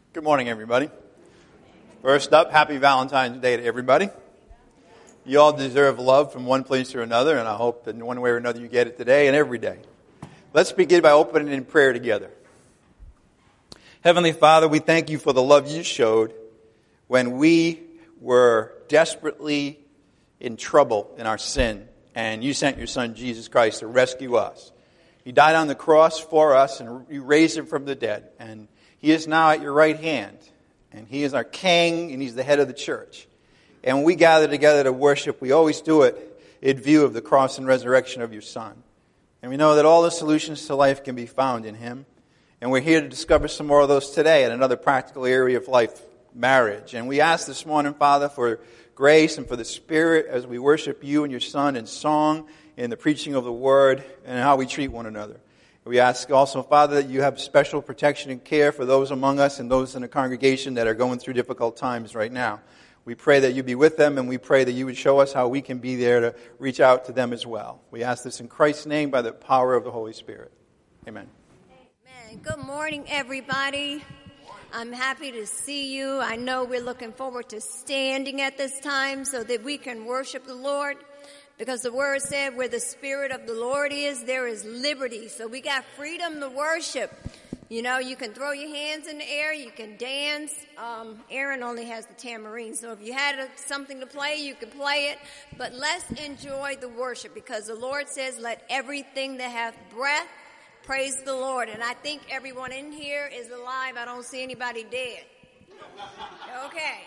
Good morning, everybody. First up, happy Valentine's Day to everybody. You all deserve love from one place or another, and I hope that in one way or another you get it today and every day. Let's begin by opening in prayer together. Heavenly Father, we thank you for the love you showed when we were desperately in trouble in our sin, and you sent your Son, Jesus Christ, to rescue us. He died on the cross for us, and you raised him from the dead, and he is now at your right hand, and he is our king, and he's the head of the church. And when we gather together to worship, we always do it in view of the cross and resurrection of your Son. And we know that all the solutions to life can be found in him. And we're here to discover some more of those today in another practical area of life, marriage. And we ask this morning, Father, for grace and for the Spirit as we worship you and your Son in song, in the preaching of the Word, and how we treat one another. We ask also, Father, that you have special protection and care for those among us and those in the congregation that are going through difficult times right now. We pray that you be with them, and we pray that you would show us how we can be there to reach out to them as well. We ask this in Christ's name by the power of the Holy Spirit. Amen. Amen. Good morning, everybody. I'm happy to see you. I know we're looking forward to standing at this time so that we can worship the Lord. Because the Word said where the Spirit of the Lord is, there is liberty. So we got freedom to worship. You know, you can throw your hands in the air, you can dance. Aaron only has the tambourine, so if you had something to play, you can play it. But let's enjoy the worship, because the Lord says, let everything that hath breath praise the Lord. And I think everyone in here is alive. I don't see anybody dead. Okay.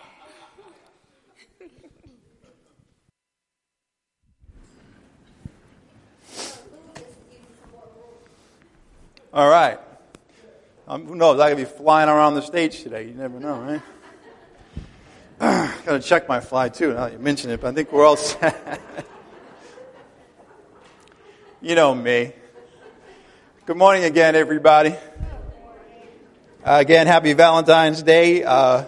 All right. Who knows? I could be flying around the stage today. You never know, right? Got to check my fly, too, now that you mention it, but I think we're all set. You know me. Good morning again, everybody. Again, happy Valentine's Day. Got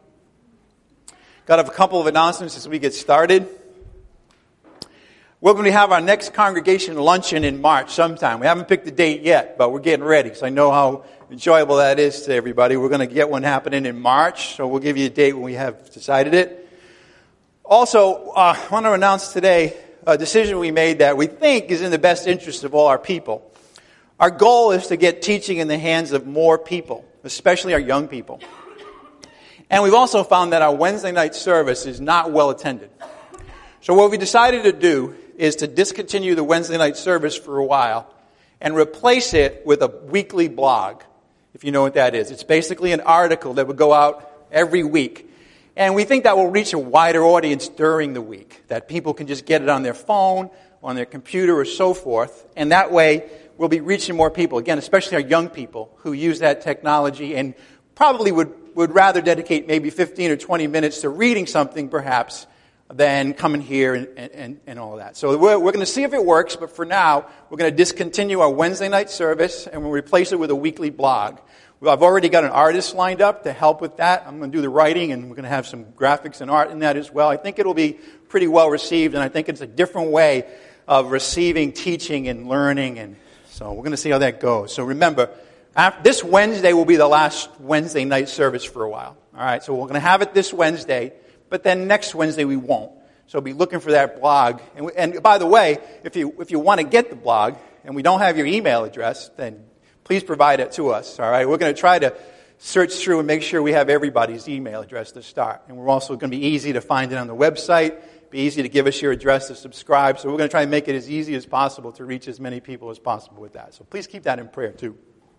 a couple of announcements as we get started. We're going to have our next congregation luncheon in March sometime. We haven't picked the date yet, but we're getting ready, because I know how enjoyable that is to everybody. We're going to get one happening in March, so we'll give you a date when we have decided it. Also, I want to announce today a decision we made that we think is in the best interest of all our people. Our goal is to get teaching in the hands of more people, especially our young people. And we've also found that our Wednesday night service is not well attended. So what we decided to do is to discontinue the Wednesday night service for a while and replace it with a weekly blog, if you know what that is. It's basically an article that would go out every week. And we think that will reach a wider audience during the week, that people can just get it on their phone, on their computer, or so forth. And that way, we'll be reaching more people, again, especially our young people who use that technology and probably would rather dedicate maybe 15 or 20 minutes to reading something, perhaps, than coming here and all of that. So we're going to see if it works, but for now, we're going to discontinue our Wednesday night service, and we'll replace it with a weekly blog. I've already got an artist lined up to help with that. I'm going to do the writing, and we're going to have some graphics and art in that as well. I think it'll be pretty well received, and I think it's a different way of receiving teaching and learning, and so we're going to see how that goes. So remember, this Wednesday will be the last Wednesday night service for a while. All right, so we're going to have it this Wednesday, but then next Wednesday we won't. So be looking for that blog. And by the way, if you want to get the blog and we don't have your email address, then please provide it to us. All right, we're going to try to search through and make sure we have everybody's email address to start. And we're also going to be easy to find it on the website. Be easy to give us your address to subscribe. So we're going to try and make it as easy as possible to reach as many people as possible with that. So please keep that in prayer too.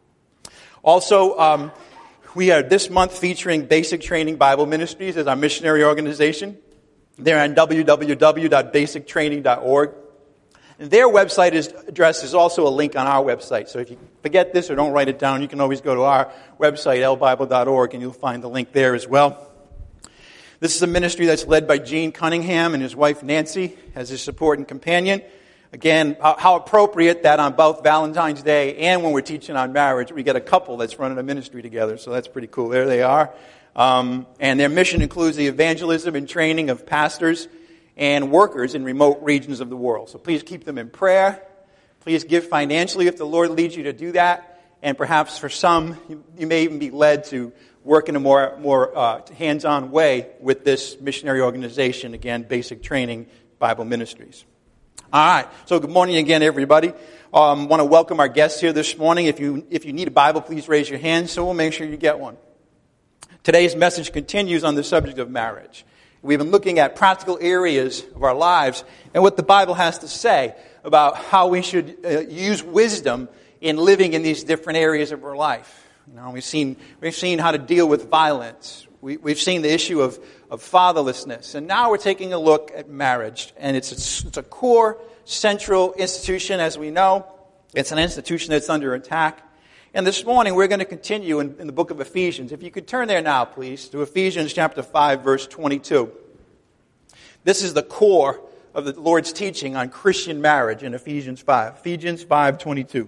Also, we are this month featuring Basic Training Bible Ministries as our missionary organization. They're on www.basictraining.org. And their website address is also a link on our website. So if you forget this or don't write it down, you can always go to our website, lbible.org, and you'll find the link there as well. This is a ministry that's led by Gene Cunningham and his wife Nancy as his support and companion. Again, how appropriate that on both Valentine's Day and when we're teaching on marriage, we get a couple that's running a ministry together. So that's pretty cool. There they are. And their mission includes the evangelism and training of pastors and workers in remote regions of the world. So please keep them in prayer. Please give financially if the Lord leads you to do that. And perhaps for some, you may even be led to work in a more hands-on way with this missionary organization. Again, Basic Training Bible Ministries. All right. So good morning again, everybody. Want to welcome our guests here this morning. If you need a Bible, please raise your hand so we'll make sure you get one. Today's message continues on the subject of marriage. We've been looking at practical areas of our lives and what the Bible has to say about how we should use wisdom in living in these different areas of our life. You know, we've seen how to deal with violence. We've seen the issue of fatherlessness, and now we're taking a look at marriage. And it's a core, central institution, as we know. It's an institution that's under attack. And this morning we're going to continue in the book of Ephesians. If you could turn there now, please, to Ephesians chapter 5, verse 22. This is the core of the Lord's teaching on Christian marriage in Ephesians 5. Ephesians 5:22.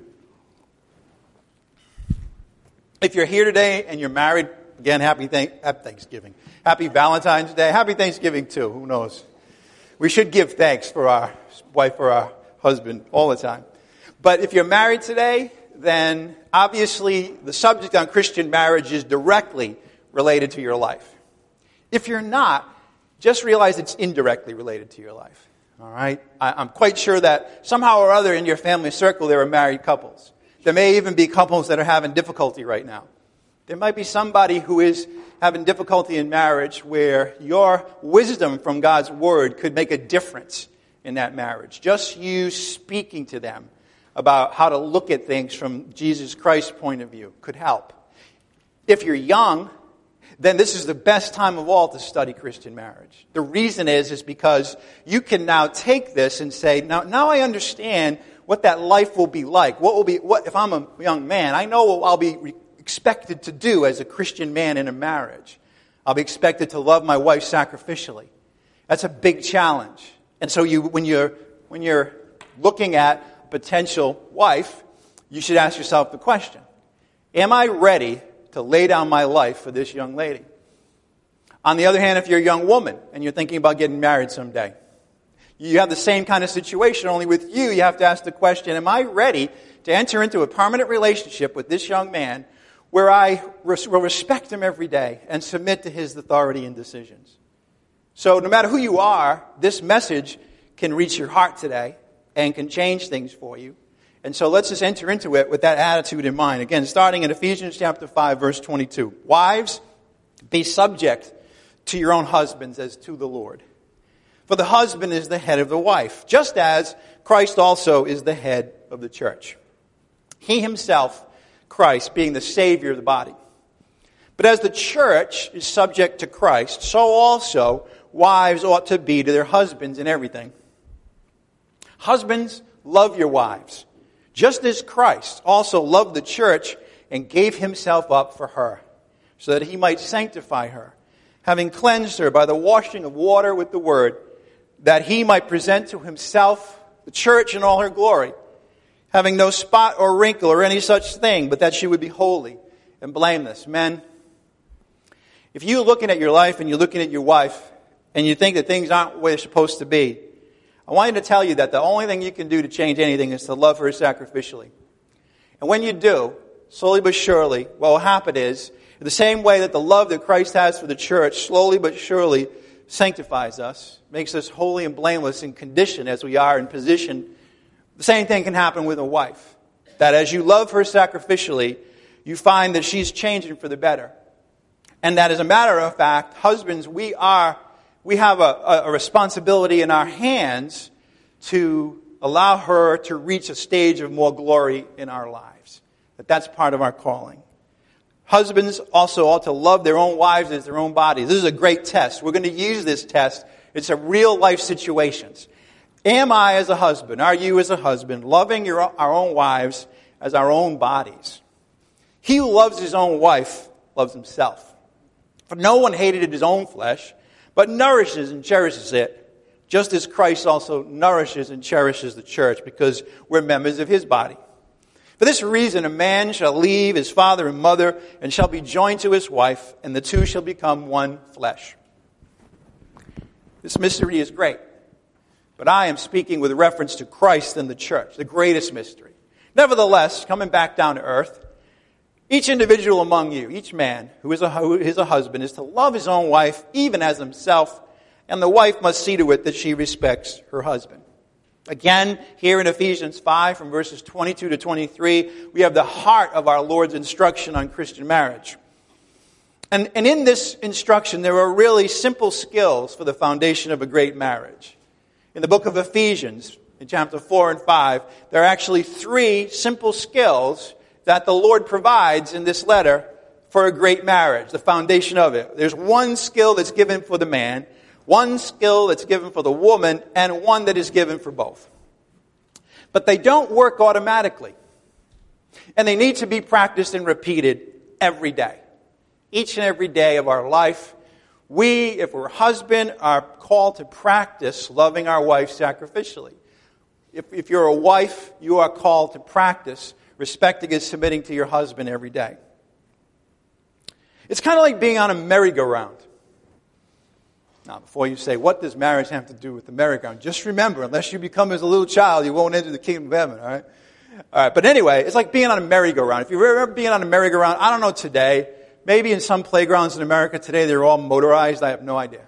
If you're here today and you're married, again, happy Thanksgiving. Happy Valentine's Day. Happy Thanksgiving, too. Who knows? We should give thanks for our wife or our husband all the time. But if you're married today, then obviously the subject on Christian marriage is directly related to your life. If you're not, just realize it's indirectly related to your life. All right? I'm quite sure that somehow or other in your family circle there are married couples. There may even be couples that are having difficulty right now. There might be somebody who is having difficulty in marriage where your wisdom from God's Word could make a difference in that marriage. Just you speaking to them about how to look at things from Jesus Christ's point of view could help. If you're young, then this is the best time of all to study Christian marriage. The reason is because you can now take this and say, now I understand what that life will be like. What if I'm a young man? I know what I'll be expected to do as a Christian man in a marriage. I'll be expected to love my wife sacrificially. That's a big challenge. And so when you're looking at a potential wife, you should ask yourself the question, am I ready to lay down my life for this young lady? On the other hand, if you're a young woman and you're thinking about getting married someday, you have the same kind of situation, only with you have to ask the question, am I ready to enter into a permanent relationship with this young man where I will respect him every day and submit to his authority and decisions? So no matter who you are, this message can reach your heart today and can change things for you. And so let's just enter into it with that attitude in mind. Again, starting in Ephesians chapter 5, verse 22. Wives, be subject to your own husbands as to the Lord. For the husband is the head of the wife, just as Christ also is the head of the church. He himself, Christ, being the Savior of the body. But as the church is subject to Christ, so also wives ought to be to their husbands in everything. Husbands, love your wives, just as Christ also loved the church and gave himself up for her, so that he might sanctify her, having cleansed her by the washing of water with the word, that he might present to himself the church in all her glory, having no spot or wrinkle or any such thing, but that she would be holy and blameless. Men, if you're looking at your life and you're looking at your wife and you think that things aren't where they're supposed to be, I want you to tell you that the only thing you can do to change anything is to love her sacrificially. And when you do, slowly but surely, what will happen is, in the same way that the love that Christ has for the church slowly but surely sanctifies us, makes us holy and blameless in condition as we are in position, the same thing can happen with a wife. That as you love her sacrificially, you find that she's changing for the better. And that as a matter of fact, husbands, we have a responsibility in our hands to allow her to reach a stage of more glory in our lives. That's part of our calling. Husbands also ought to love their own wives as their own bodies. This is a great test. We're going to use this test. It's a real life situations. Am I as a husband, are you as a husband, loving our own wives as our own bodies? He who loves his own wife loves himself. For no one hated his own flesh, but nourishes and cherishes it, just as Christ also nourishes and cherishes the church, because we're members of his body. For this reason, a man shall leave his father and mother and shall be joined to his wife, and the two shall become one flesh. This mystery is great, but I am speaking with reference to Christ and the church, the greatest mystery. Nevertheless, coming back down to earth, Each individual among you, each man who is a husband, is to love his own wife even as himself, and the wife must see to it that she respects her husband. Again, here in Ephesians 5, from verses 22 to 23, we have the heart of our Lord's instruction on Christian marriage. And in this instruction, there are really simple skills for the foundation of a great marriage. In the book of Ephesians, in chapter 4 and 5, there are actually 3 simple skills that the Lord provides in this letter for a great marriage, the foundation of it. There's one skill that's given for the man, one skill that's given for the woman, and one that is given for both. But they don't work automatically. And they need to be practiced and repeated every day. Each and every day of our life, we, if we're husband, are called to practice loving our wife sacrificially. If you're a wife, you are called to practice respecting and submitting to your husband every day. It's kind of like being on a merry-go-round. Now, before you say, what does marriage have to do with the merry-go-round? Just remember, unless you become as a little child, you won't enter the kingdom of heaven, all right? All right, but anyway, it's like being on a merry-go-round. If you remember being on a merry-go-round, I don't know today, maybe in some playgrounds in America today, they're all motorized. I have no idea.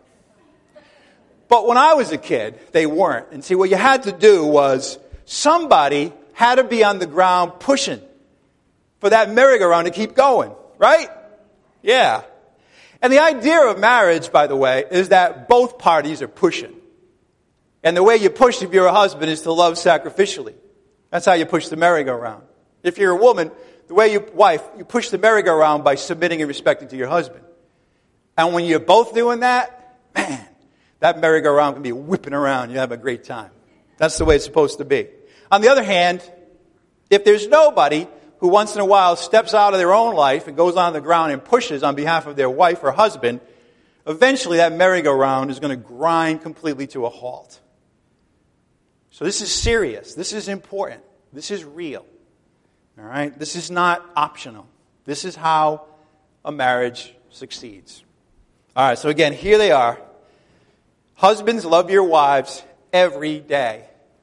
But when I was a kid, they weren't. And see, what you had to do was somebody had to be on the ground pushing for that merry-go-round to keep going, right? Yeah. And the idea of marriage, by the way, is that both parties are pushing. And the way you push if you're a husband is to love sacrificially. That's how you push the merry-go-round. If you're a woman, the way you push the merry-go-round by submitting and respecting to your husband. And when you're both doing that, man, that merry-go-round can be whipping around. You have a great time. That's the way it's supposed to be. On the other hand, if there's nobody who once in a while steps out of their own life and goes on the ground and pushes on behalf of their wife or husband, eventually that merry-go-round is going to grind completely to a halt. So this is serious. This is important. This is real. All right? This is not optional. This is how a marriage succeeds. All right, so again, here they are. Husbands, love your wives every day.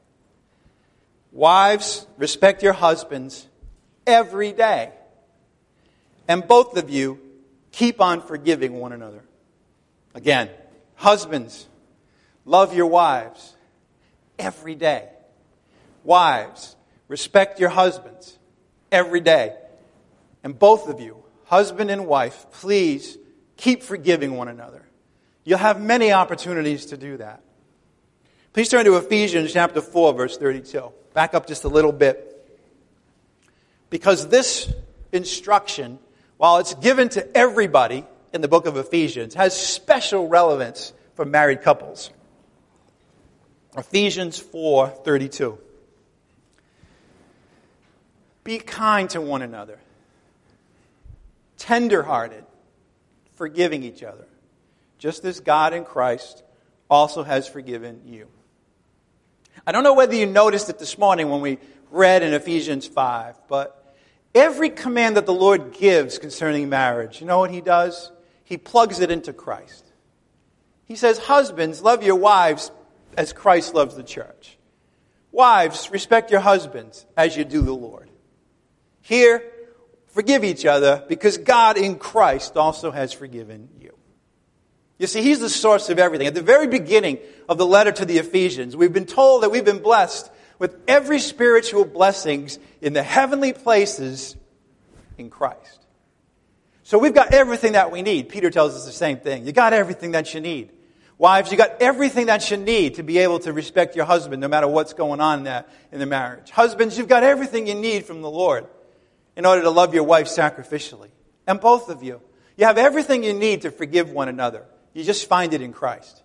Wives, respect your husbands every day. And both of you, keep on forgiving one another. Again, husbands, love your wives every day. Wives, respect your husbands every day. And both of you, husband and wife, please keep forgiving one another. You'll have many opportunities to do that. Please turn to Ephesians chapter 4, verse 32. Back up just a little bit. Because this instruction, while it's given to everybody in the book of Ephesians, has special relevance for married couples. Ephesians 4:32. Be kind to one another, tender-hearted, forgiving each other, just as God in Christ also has forgiven you. I don't know whether you noticed it this morning when we read in Ephesians 5, but every command that the Lord gives concerning marriage, you know what He does? He plugs it into Christ. He says, husbands, love your wives as Christ loves the church. Wives, respect your husbands as you do the Lord. Here, forgive each other because God in Christ also has forgiven you. You see, He's the source of everything. At the very beginning of the letter to the Ephesians, we've been told that we've been blessed with every spiritual blessings in the heavenly places in Christ. So we've got everything that we need. Peter tells us the same thing. You got everything that you need. Wives, you got everything that you need to be able to respect your husband no matter what's going on in the marriage. Husbands, you've got everything you need from the Lord in order to love your wife sacrificially. And both of you, you have everything you need to forgive one another. You just find it in Christ.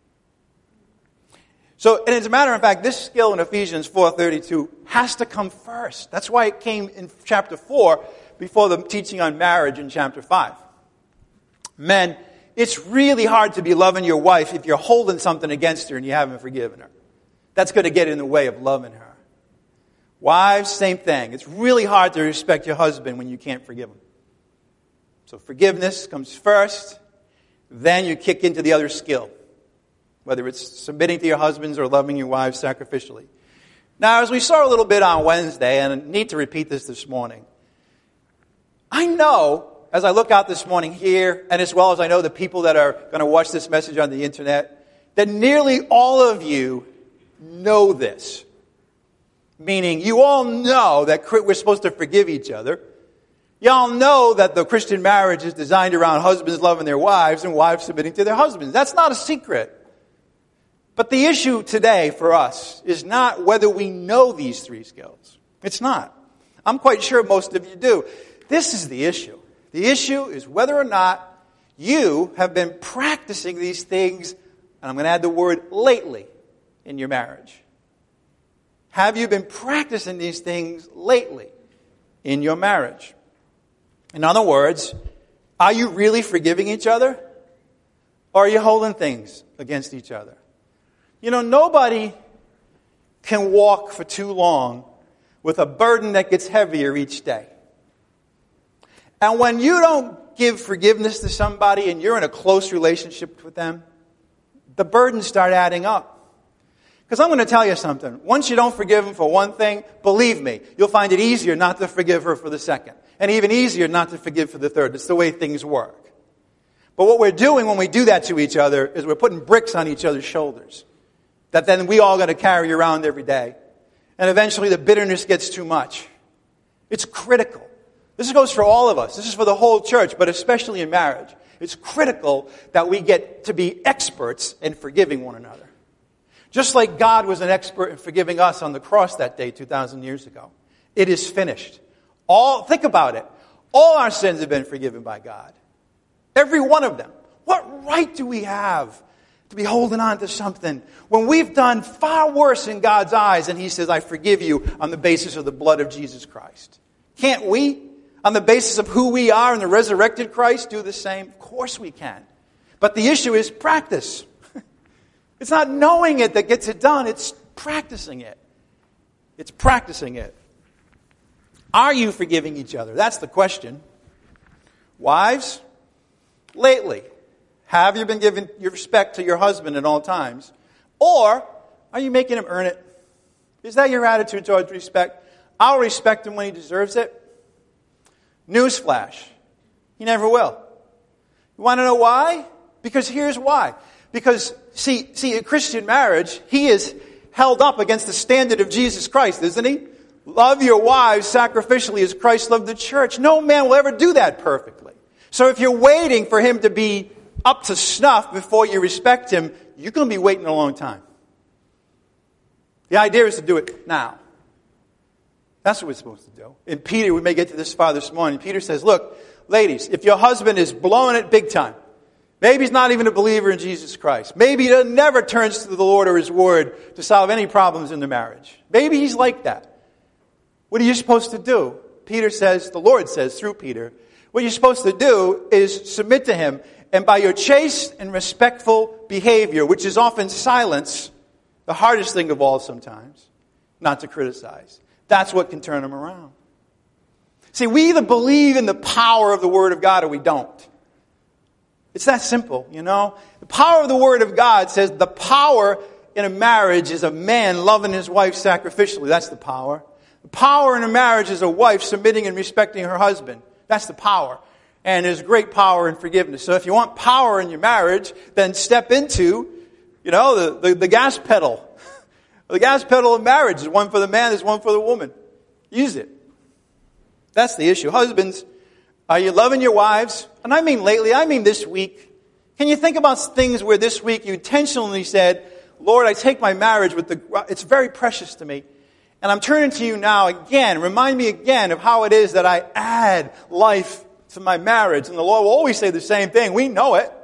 So, and as a matter of fact, this skill in Ephesians 4:32 has to come first. That's why it came in chapter 4 before the teaching on marriage in chapter 5. Men, it's really hard to be loving your wife if you're holding something against her and you haven't forgiven her. That's going to get in the way of loving her. Wives, same thing. It's really hard to respect your husband when you can't forgive him. So forgiveness comes first, then you kick into the other skill, whether it's submitting to your husbands or loving your wives sacrificially. Now, as we saw a little bit on Wednesday, and I need to repeat this morning, I know, as I look out this morning here, and as well as I know the people that are going to watch this message on the internet, that nearly all of you know this. Meaning, you all know that we're supposed to forgive each other. You all know that the Christian marriage is designed around husbands loving their wives and wives submitting to their husbands. That's not a secret. But the issue today for us is not whether we know these three skills. It's not. I'm quite sure most of you do. This is the issue. The issue is whether or not you have been practicing these things, and I'm going to add the word lately, in your marriage. Have you been practicing these things lately in your marriage? In other words, are you really forgiving each other? Or are you holding things against each other? You know, nobody can walk for too long with a burden that gets heavier each day. And when you don't give forgiveness to somebody and you're in a close relationship with them, the burdens start adding up. Because I'm going to tell you something. Once you don't forgive them for one thing, believe me, you'll find it easier not to forgive her for the second. And even easier not to forgive for the third. It's the way things work. But what we're doing when we do that to each other is we're putting bricks on each other's shoulders that then we all got to carry around every day. And eventually the bitterness gets too much. It's critical. This goes for all of us. This is for the whole church, but especially in marriage. It's critical that we get to be experts in forgiving one another. Just like God was an expert in forgiving us on the cross that day 2,000 years ago. It is finished. Think about it. All our sins have been forgiven by God. Every one of them. What right do we have to be holding on to something when we've done far worse in God's eyes and He says, I forgive you on the basis of the blood of Jesus Christ? Can't we, on the basis of who we are in the resurrected Christ, do the same? Of course we can. But the issue is practice. It's not knowing it that gets it done. It's practicing it. It's practicing it. Are you forgiving each other? That's the question. Wives, lately, have you been giving your respect to your husband at all times? Or are you making him earn it? Is that your attitude towards respect? I'll respect him when he deserves it. Newsflash. He never will. You want to know why? Because here's why. Because, see, a Christian marriage, he is held up against the standard of Jesus Christ, isn't he? Love your wives sacrificially as Christ loved the church. No man will ever do that perfectly. So if you're waiting for him to be up to snuff before you respect him, you're going to be waiting a long time. The idea is to do it now. That's what we're supposed to do. In Peter, we may get to this far this morning. Peter says, look, ladies, if your husband is blowing it big time, maybe he's not even a believer in Jesus Christ. Maybe he never turns to the Lord or His Word to solve any problems in the marriage. Maybe he's like that. What are you supposed to do? Peter says, the Lord says through Peter, what you're supposed to do is submit to Him. And by your chaste and respectful behavior, which is often silence, the hardest thing of all sometimes, not to criticize. That's what can turn them around. See, we either believe in the power of the Word of God or we don't. It's that simple, you know. The power of the Word of God says the power in a marriage is a man loving his wife sacrificially. That's the power. The power in a marriage is a wife submitting and respecting her husband. That's the power. And there's great power in forgiveness. So if you want power in your marriage, then step into, the gas pedal. The gas pedal of marriage is one for the man, there's one for the woman. Use it. That's the issue. Husbands, are you loving your wives? And I mean lately, I mean this week. Can you think about things where this week you intentionally said, Lord, I take my marriage it's very precious to me. And I'm turning to you now again. Remind me again of how it is that I add life to my marriage. And the Lord will always say the same thing. We know it.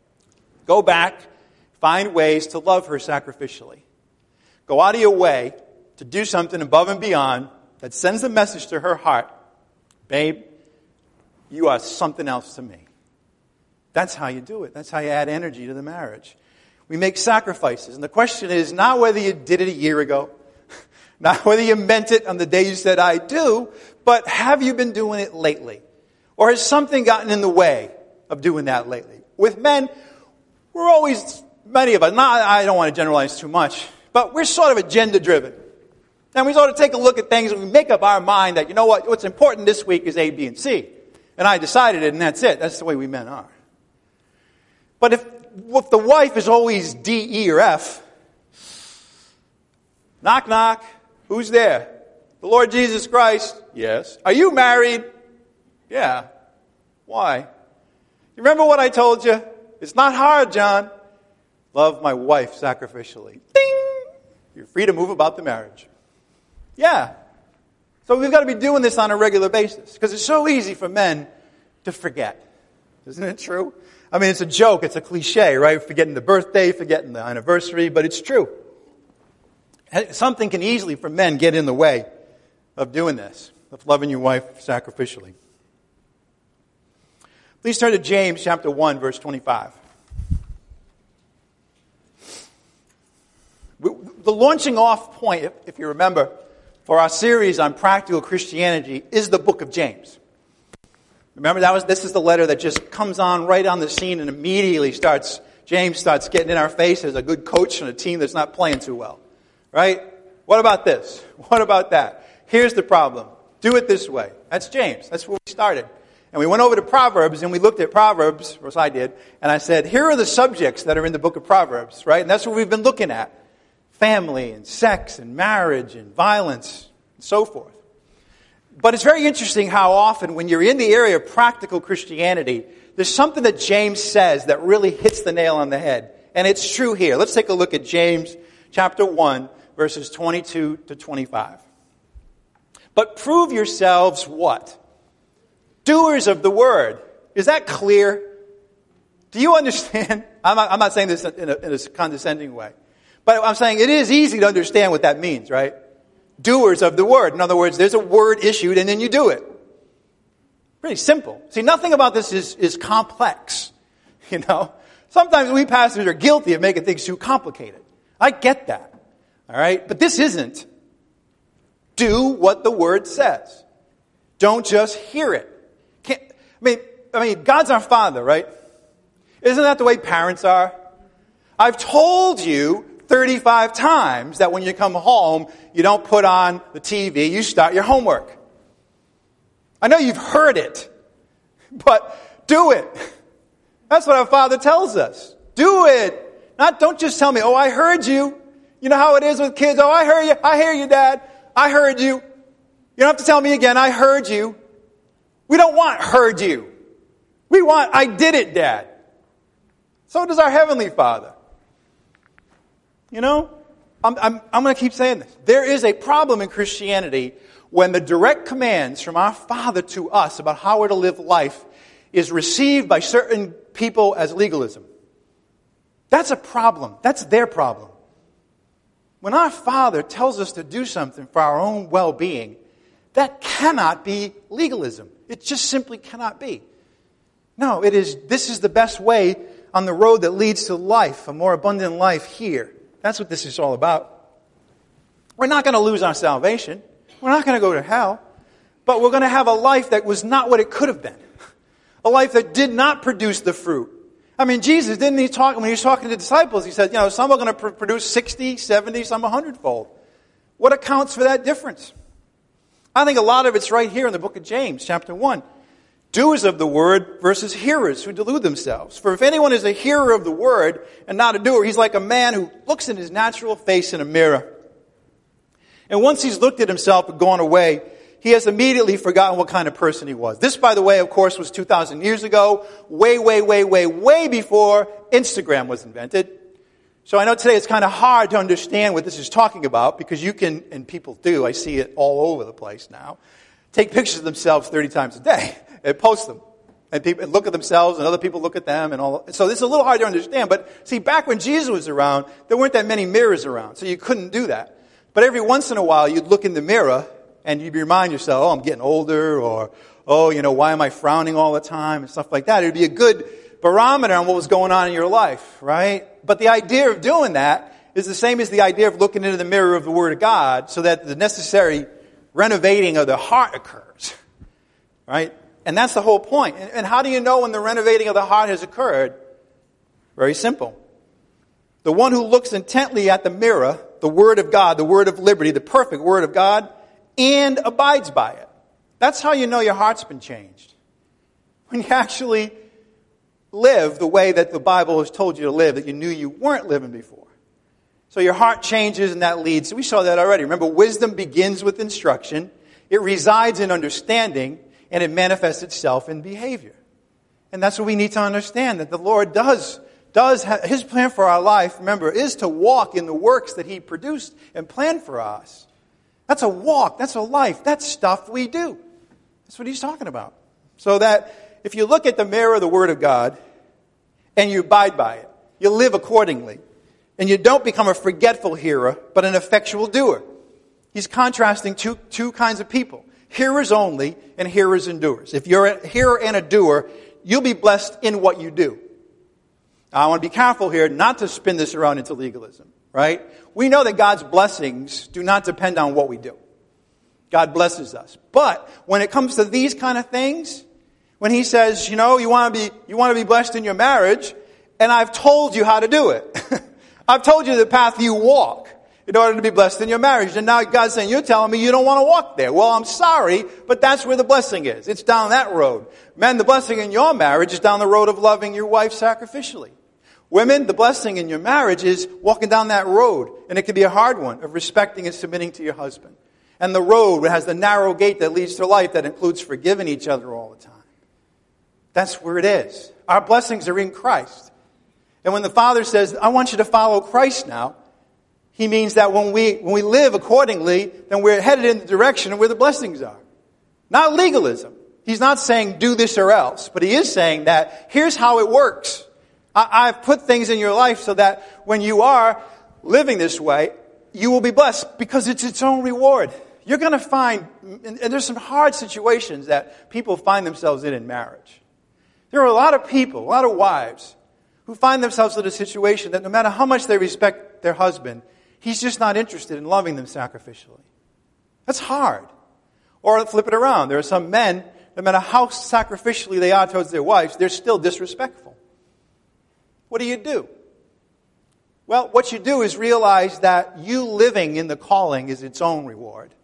Go back. Find ways to love her sacrificially. Go out of your way to do something above and beyond that sends a message to her heart. Babe, you are something else to me. That's how you do it. That's how you add energy to the marriage. We make sacrifices. And the question is not whether you did it a year ago, not whether you meant it on the day you said I do, but have you been doing it lately? Or has something gotten in the way of doing that lately? With men, we're always, many of us, I don't want to generalize too much, but we're sort of agenda-driven. And we sort of take a look at things and we make up our mind that, you know what's important this week is A, B, and C. And I decided it, and that's it. That's the way we men are. But if the wife is always D, E, or F, knock, knock, who's there? The Lord Jesus Christ. Yes. Are you married? Yeah. Why? You remember what I told you? It's not hard, John. Love my wife sacrificially. Ding! You're free to move about the marriage. Yeah. So we've got to be doing this on a regular basis because it's so easy for men to forget. Isn't it true? I mean, it's a joke. It's a cliche, right? Forgetting the birthday, forgetting the anniversary, but it's true. Something can easily, for men, get in the way of doing this, of loving your wife sacrificially. Please turn to James chapter 1, verse 25. The launching off point, if you remember, for our series on practical Christianity is the book of James. Remember, this is the letter that just comes on right on the scene and immediately James starts getting in our face as a good coach on a team that's not playing too well. Right? What about this? What about that? Here's the problem. Do it this way. That's James. That's where we started. And we went over to Proverbs and we looked at Proverbs, or I did, and I said, here are the subjects that are in the book of Proverbs, right? And that's what we've been looking at. Family and sex and marriage and violence and so forth. But it's very interesting how often when you're in the area of practical Christianity, there's something that James says that really hits the nail on the head. And it's true here. Let's take a look at James chapter 1, verses 22 to 25. But prove yourselves what? Doers of the word. Is that clear? Do you understand? I'm not saying this in a condescending way. But I'm saying it is easy to understand what that means, right? Doers of the word. In other words, there's a word issued and then you do it. Pretty simple. See, nothing about this is complex. You know? Sometimes we pastors are guilty of making things too complicated. I get that. All right? But this isn't. Do what the word says. Don't just hear it. I mean, God's our Father, right? Isn't that the way parents are? I've told you 35 times that when you come home, you don't put on the TV, you start your homework. I know you've heard it, but do it. That's what our Father tells us. Do it. Don't just tell me, oh, I heard you. You know how it is with kids. Oh, I heard you. I hear you, Dad. I heard you. You don't have to tell me again, I heard you. We don't want heard you. We want, I did it, Dad. So does our Heavenly Father. You know, I'm going to keep saying this. There is a problem in Christianity when the direct commands from our Father to us about how we're to live life is received by certain people as legalism. That's a problem. That's their problem. When our Father tells us to do something for our own well-being, that cannot be legalism. It just simply cannot be. No, this is the best way on the road that leads to life, a more abundant life here. That's what this is all about. We're not going to lose our salvation. We're not going to go to hell. But we're going to have a life that was not what it could have been. A life that did not produce the fruit. I mean, Jesus, didn't he talk, when he was talking to the disciples, he said, you know, some are going to produce 60, 70, some 100-fold. What accounts for that difference? I think a lot of it's right here in the book of James, chapter 1. Doers of the word versus hearers who delude themselves. For if anyone is a hearer of the word and not a doer, he's like a man who looks in his natural face in a mirror. And once he's looked at himself and gone away, he has immediately forgotten what kind of person he was. This, by the way, of course, was 2,000 years ago, way before Instagram was invented. So I know today it's kind of hard to understand what this is talking about because you can, and people do, I see it all over the place now, take pictures of themselves 30 times a day and post them. And people look at themselves and other people look at them and all. So this is a little hard to understand. But see, back when Jesus was around, there weren't that many mirrors around. So you couldn't do that. But every once in a while, you'd look in the mirror and you'd remind yourself, oh, I'm getting older, or, oh, you know, why am I frowning all the time and stuff like that. It'd be a good barometer on what was going on in your life, right? But the idea of doing that is the same as the idea of looking into the mirror of the Word of God so that the necessary renovating of the heart occurs, right? And that's the whole point. And how do you know when the renovating of the heart has occurred? Very simple. The one who looks intently at the mirror, the Word of God, the Word of liberty, the perfect Word of God, and abides by it. That's how you know your heart's been changed. when you actually live the way that the Bible has told you to live, that you knew you weren't living before. So your heart changes, and that leads, we saw that already. Remember, wisdom begins with instruction. It resides in understanding, and it manifests itself in behavior. And that's what we need to understand, that the Lord does His plan for our life, remember, is to walk in the works that He produced and planned for us. That's a walk. That's a life. That's stuff we do. That's what He's talking about. So that if you look at the mirror of the Word of God and you abide by it, you live accordingly, and you don't become a forgetful hearer, but an effectual doer. He's contrasting two kinds of people. Hearers only and hearers and doers. If you're a hearer and a doer, you'll be blessed in what you do. Now, I want to be careful here not to spin this around into legalism, right? We know that God's blessings do not depend on what we do. God blesses us. But when it comes to these kind of things, when He says, you want to be blessed in your marriage, and I've told you how to do it. I've told you the path you walk in order to be blessed in your marriage. And now God's saying, you're telling me you don't want to walk there. Well, I'm sorry, but that's where the blessing is. It's down that road. Men, the blessing in your marriage is down the road of loving your wife sacrificially. Women, the blessing in your marriage is walking down that road. And it can be a hard one, of respecting and submitting to your husband. And the road has the narrow gate that leads to life that includes forgiving each other all the time. That's where it is. Our blessings are in Christ. And when the Father says, I want you to follow Christ now, He means that when we live accordingly, then we're headed in the direction of where the blessings are. Not legalism. He's not saying do this or else, but He is saying that here's how it works. I've put things in your life so that when you are living this way, you will be blessed because it's its own reward. You're going to find, and there's some hard situations that people find themselves in marriage. There are a lot of people, a lot of wives, who find themselves in a situation that no matter how much they respect their husband, he's just not interested in loving them sacrificially. That's hard. Or flip it around. There are some men, no matter how sacrificially they are towards their wives, they're still disrespectful. What do? Well, what you do is realize that you living in the calling is its own reward.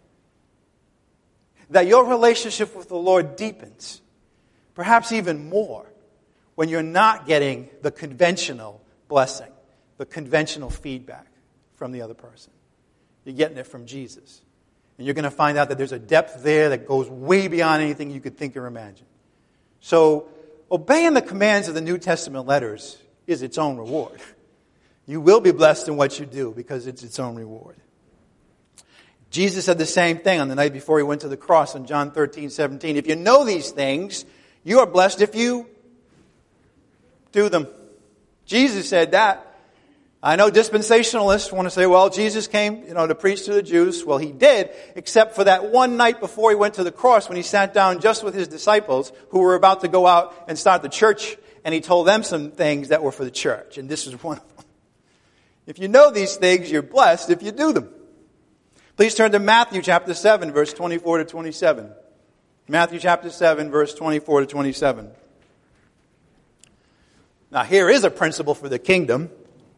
That your relationship with the Lord deepens, perhaps even more, when you're not getting the conventional blessing, the conventional feedback from the other person. You're getting it from Jesus. And you're going to find out that there's a depth there that goes way beyond anything you could think or imagine. So, obeying the commands of the New Testament letters is its own reward. You will be blessed in what you do because it's its own reward. Jesus said the same thing on the night before He went to the cross in John 13:17. If you know these things, you are blessed if you do them. Jesus said that. I know dispensationalists want to say, well, Jesus came, to preach to the Jews. Well, He did, except for that one night before He went to the cross when He sat down just with His disciples who were about to go out and start the church, and He told them some things that were for the church, and this is one of them. If you know these things, you're blessed if you do them. Please turn to Matthew chapter 7, verse 24 to 27. Matthew chapter 7, verse 24 to 27. Now, here is a principle for the kingdom.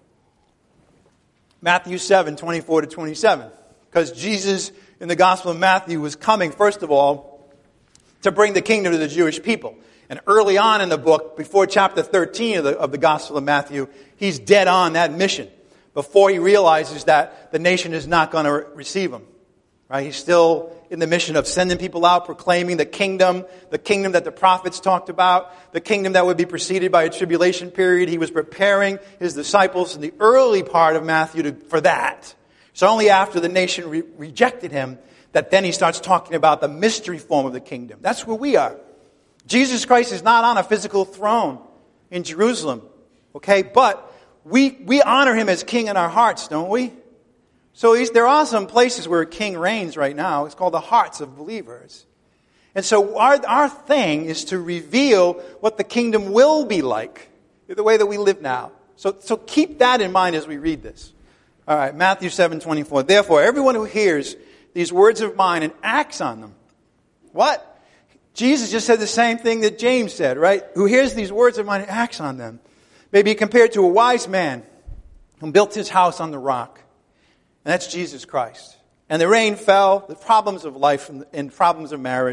Matthew 7, 24 to 27. Because Jesus, in the Gospel of Matthew, was coming, first of all, to bring the kingdom to the Jewish people. And early on in the book, before chapter 13 of the Gospel of Matthew, He's dead on that mission. Before He realizes that the nation is not going to receive Him. Right? He's still in the mission of sending people out, proclaiming the kingdom that the prophets talked about, the kingdom that would be preceded by a tribulation period. He was preparing His disciples in the early part of Matthew for that. It's only after the nation rejected Him that then He starts talking about the mystery form of the kingdom. That's where we are. Jesus Christ is not on a physical throne in Jerusalem, okay? But we honor Him as King in our hearts, don't we? So there are some places where a king reigns right now. It's called the hearts of believers. And so our thing is to reveal what the kingdom will be like, the way that we live now. So keep that in mind as we read this. All right, Matthew 7:24. Therefore, everyone who hears these words of mine and acts on them. What? Jesus just said the same thing that James said, right? Who hears these words of mine and acts on them may be compared to a wise man who built his house on the rock. And that's Jesus Christ. And the rain fell, the problems of life and problems of marriage,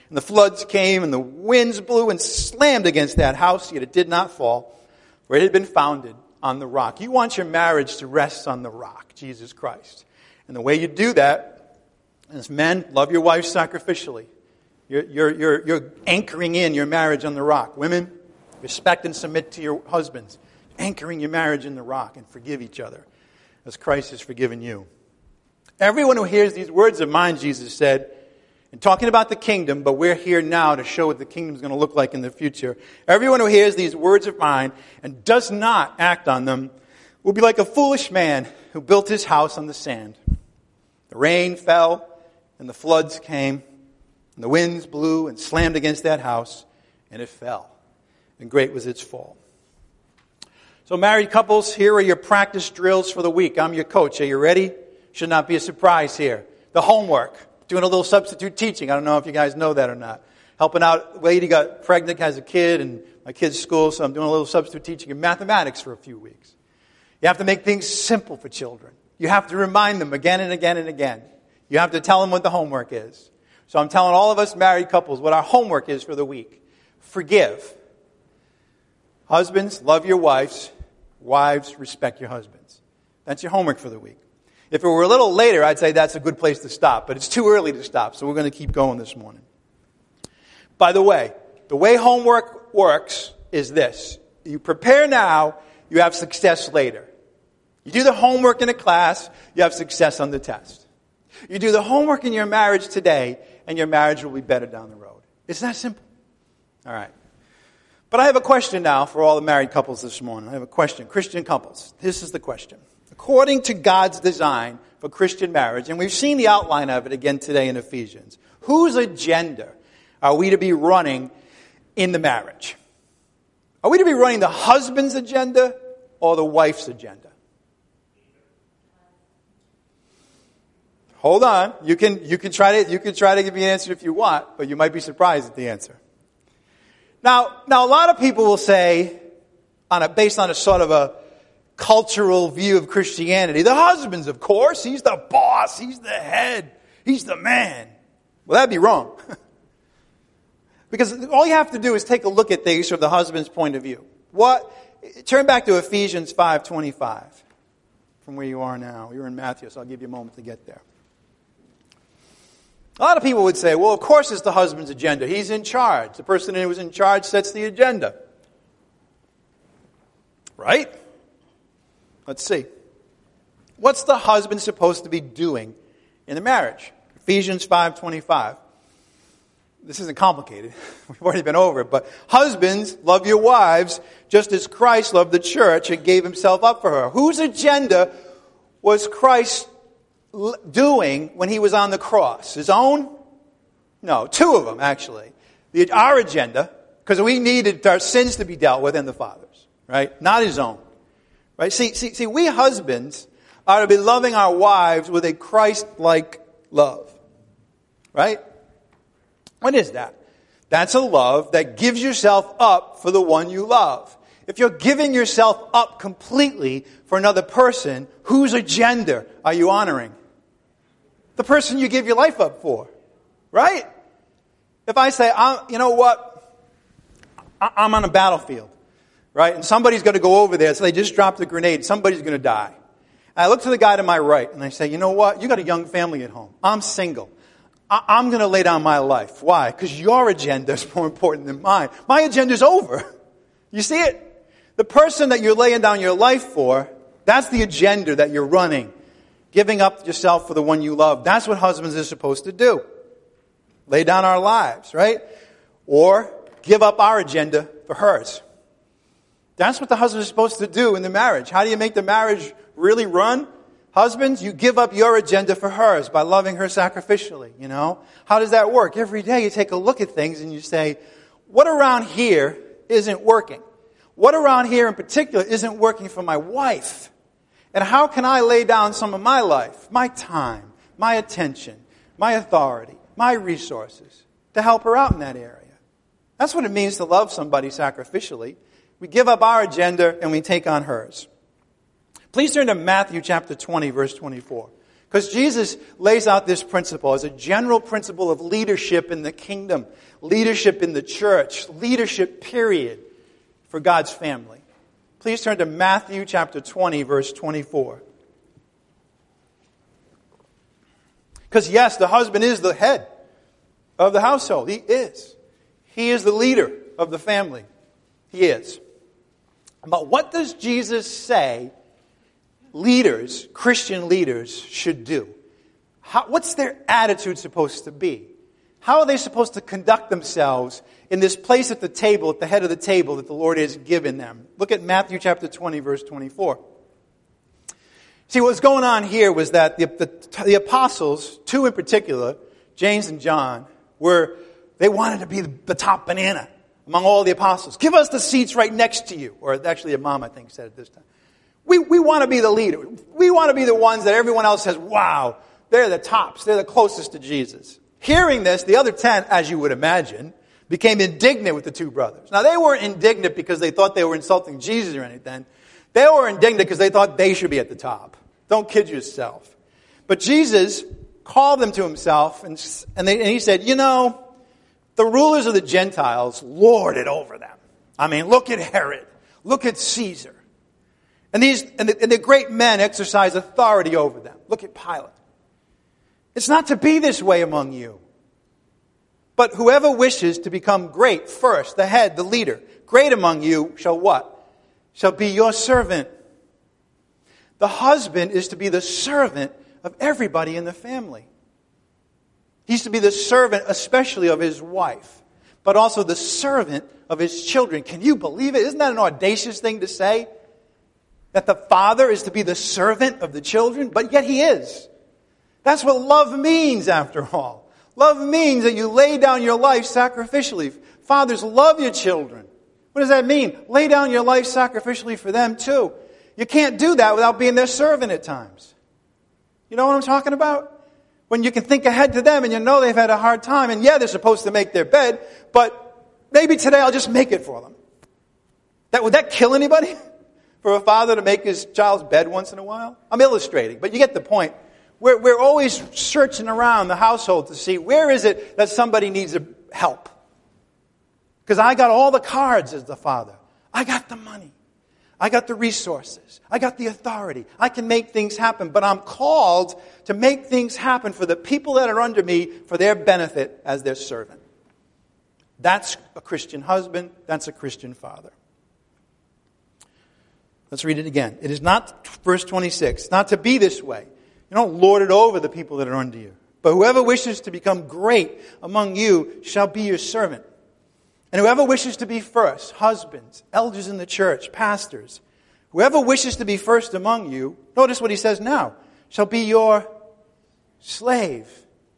And the floods came, and the winds blew and slammed against that house, yet it did not fall, for it had been founded on the rock. You want your marriage to rest on the rock, Jesus Christ. And the way you do that is, men, love your wife sacrificially. You're anchoring in your marriage on the rock. Women, respect and submit to your husbands, anchoring your marriage in the rock, and forgive each other as Christ has forgiven you. Everyone who hears these words of mine, Jesus said, and talking about the kingdom, but we're here now to show what the kingdom is going to look like in the future. Everyone who hears these words of mine and does not act on them will be like a foolish man who built his house on the sand. The rain fell and the floods came and the winds blew and slammed against that house, and it fell. And great was its fall. So married couples, here are your practice drills for the week. I'm your coach. Are you ready? Should not be a surprise here. The homework. Doing a little substitute teaching. I don't know if you guys know that or not. Helping out. A lady got pregnant, has a kid, and my kid's school, so I'm doing a little substitute teaching in mathematics for a few weeks. You have to make things simple for children. You have to remind them again and again and again. You have to tell them what the homework is. So I'm telling all of us married couples what our homework is for the week. Forgive. Husbands, love your wives. Wives, respect your husbands. That's your homework for the week. If it were a little later, I'd say that's a good place to stop. But it's too early to stop, so we're going to keep going this morning. By the way homework works is this. You prepare now, you have success later. You do the homework in a class, you have success on the test. You do the homework in your marriage today, and your marriage will be better down the road. It's that simple. All right. But I have a question now for all the married couples this morning. I have a question. Christian couples. This is the question. According to God's design for Christian marriage, and we've seen the outline of it again today in Ephesians, whose agenda are we to be running in the marriage? Are we to be running the husband's agenda or the wife's agenda? Hold on. You can try to give me an answer if you want, but you might be surprised at the answer. Now a lot of people will say, based on a sort of a cultural view of Christianity, the husband's, of course, he's the boss, he's the head, he's the man. Well, that'd be wrong. Because all you have to do is take a look at things from the husband's point of view. Turn back to Ephesians 5:25 from where you are now. You're in Matthew, so I'll give you a moment to get there. A lot of people would say, well, of course it's the husband's agenda. He's in charge. The person who's in charge sets the agenda. Right? Let's see. What's the husband supposed to be doing in the marriage? Ephesians 5:25. This isn't complicated. We've already been over it. But husbands, love your wives just as Christ loved the church and gave himself up for her. Whose agenda was Christ doing when he was on the cross? His own? No, two of them, actually. Our agenda, because we needed our sins to be dealt with, and the Father's, right? Not his own. Right? See, we husbands are to be loving our wives with a Christ-like love. Right? What is that? That's a love that gives yourself up for the one you love. If you're giving yourself up completely for another person, whose agenda are you honoring? The person you give your life up for. Right? If I say, you know what? I'm on a battlefield. Right? And somebody's going to go over there, so they just dropped a grenade. Somebody's going to die. And I look to the guy to my right, and I say, you know what? You got a young family at home. I'm single. I'm going to lay down my life. Why? Because your agenda is more important than mine. My agenda's over. You see it? The person that you're laying down your life for, that's the agenda that you're running. Giving up yourself for the one you love. That's what husbands are supposed to do. Lay down our lives, right? Or give up our agenda for hers. That's what the husband is supposed to do in the marriage. How do you make the marriage really run? Husbands, you give up your agenda for hers by loving her sacrificially, you know? How does that work? Every day you take a look at things and you say, what around here isn't working? What around here in particular isn't working for my wife? And how can I lay down some of my life, my time, my attention, my authority, my resources to help her out in that area? That's what it means to love somebody sacrificially. We give up our agenda and we take on hers. Please turn to Matthew chapter 20, verse 24. Because Jesus lays out this principle as a general principle of leadership in the kingdom, leadership in the church, leadership, period, for God's family. Please turn to Matthew chapter 20, verse 24. Because yes, the husband is the head of the household. He is. He is the leader of the family. He is. But what does Jesus say leaders, Christian leaders, should do? What's their attitude supposed to be? How are they supposed to conduct themselves in this place at the table, at the head of the table that the Lord has given them? Look at Matthew chapter 20, verse 24. See, what was going on here was that the apostles, two in particular, James and John, they wanted to be the top banana among all the apostles. Give us the seats right next to you. Or actually a mom, I think, said it this time. We want to be the leader. We want to be the ones that everyone else says, wow, they're the tops. They're the closest to Jesus. Hearing this, the other 10, as you would imagine, became indignant with the two brothers. Now, they weren't indignant because they thought they were insulting Jesus or anything. They were indignant because they thought they should be at the top. Don't kid yourself. But Jesus called them to himself, and he said, the rulers of the Gentiles lord it over them. I mean, look at Herod. Look at Caesar. And the great men exercise authority over them. Look at Pilate. It's not to be this way among you. But whoever wishes to become great first, the head, the leader, great among you shall what? Shall be your servant. The husband is to be the servant of everybody in the family. He's to be the servant especially of his wife, but also the servant of his children. Can you believe it? Isn't that an audacious thing to say? That the father is to be the servant of the children? But yet he is. That's what love means, after all. Love means that you lay down your life sacrificially. Fathers, love your children. What does that mean? Lay down your life sacrificially for them too. You can't do that without being their servant at times. You know what I'm talking about? When you can think ahead to them and you know they've had a hard time, and yeah, they're supposed to make their bed, but maybe today I'll just make it for them. Would that kill anybody? For a father to make his child's bed once in a while? I'm illustrating, but you get the point. We're always searching around the household to see where is it that somebody needs help. Because I got all the cards as the father. I got the money. I got the resources. I got the authority. I can make things happen. But I'm called to make things happen for the people that are under me for their benefit as their servant. That's a Christian husband. That's a Christian father. Let's read it again. It is not, verse 26, not to be this way. You don't lord it over the people that are under you. But whoever wishes to become great among you shall be your servant. And whoever wishes to be first, husbands, elders in the church, pastors, whoever wishes to be first among you, notice what he says now, shall be your slave.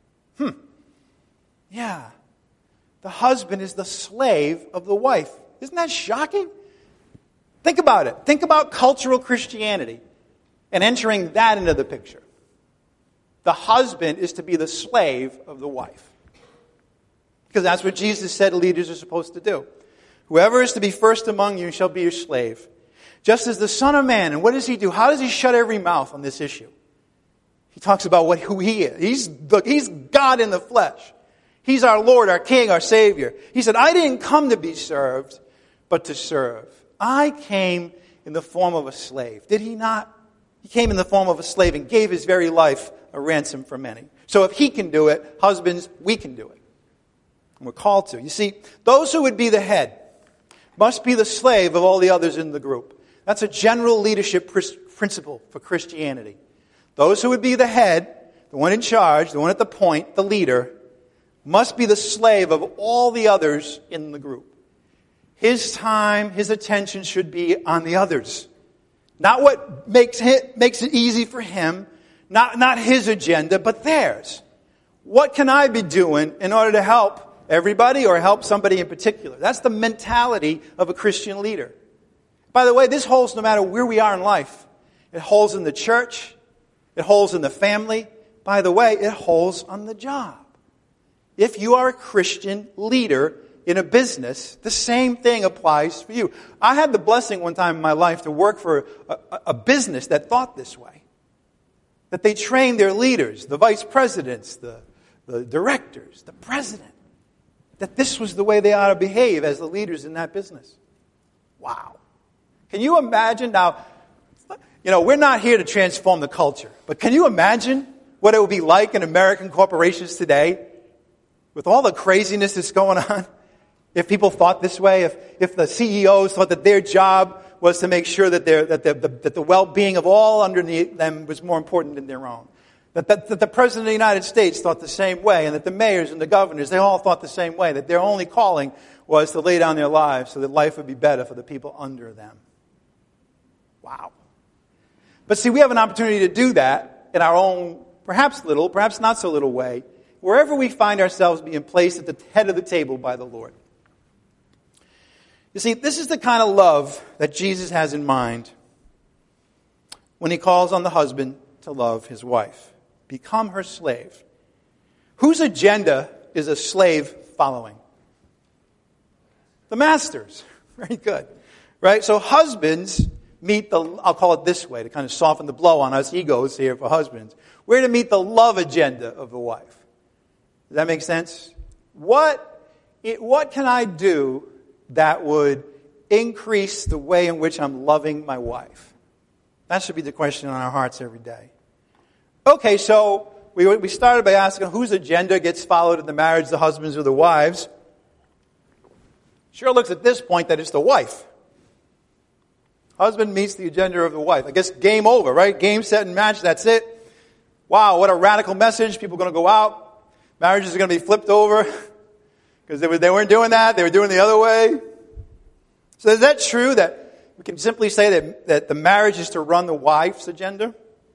Yeah. The husband is the slave of the wife. Isn't that shocking? Think about it. Think about cultural Christianity and entering that into the picture. The husband is to be the slave of the wife. Because that's what Jesus said leaders are supposed to do. Whoever is to be first among you shall be your slave. Just as the Son of Man, and what does he do? How does he shut every mouth on this issue? He talks about who he is. He's God in the flesh. He's our Lord, our King, our Savior. He said, I didn't come to be served, but to serve. I came in the form of a slave. Did he not? He came in the form of a slave and gave his very life a ransom for many. So if he can do it, husbands, we can do it. And we're called to. You see, those who would be the head must be the slave of all the others in the group. That's a general leadership principle for Christianity. Those who would be the head, the one in charge, the one at the point, the leader, must be the slave of all the others in the group. His time, his attention should be on the others. Not what makes it easy for him, not his agenda, but theirs. What can I be doing in order to help everybody or help somebody in particular? That's the mentality of a Christian leader. By the way, this holds no matter where we are in life. It holds in the church. It holds in the family. By the way, it holds on the job. If you are a Christian leader in a business, the same thing applies for you. I had the blessing one time in my life to work for a business that thought this way. That they train their leaders, the vice presidents, the directors, the president, that this was the way they ought to behave as the leaders in that business. Wow. Can you imagine? Now, we're not here to transform the culture, but can you imagine what it would be like in American corporations today with all the craziness that's going on? If people thought this way, if the CEOs thought that their job was to make sure that the well-being of all underneath them was more important than their own. That the President of the United States thought the same way, and that the mayors and the governors, they all thought the same way, that their only calling was to lay down their lives so that life would be better for the people under them. Wow. But see, we have an opportunity to do that in our own, perhaps little, perhaps not so little way, wherever we find ourselves being placed at the head of the table by the Lord. You see, this is the kind of love that Jesus has in mind when he calls on the husband to love his wife. Become her slave. Whose agenda is a slave following? The master's. Very good. Right? So husbands meet I'll call it this way to kind of soften the blow on us egos here for husbands. We're to meet the love agenda of the wife. Does that make sense? What can I do that would increase the way in which I'm loving my wife? That should be the question on our hearts every day. Okay, so we started by asking whose agenda gets followed in the marriage, the husbands or the wives. Sure looks at this point that it's the wife. Husband meets the agenda of the wife. I guess game over, right? Game, set, and match, that's it. Wow, what a radical message. People are going to go out. Marriages are going to be flipped over. Because they weren't doing that. They were doing it the other way. So is that true that we can simply say that the marriage is to run the wife's agenda?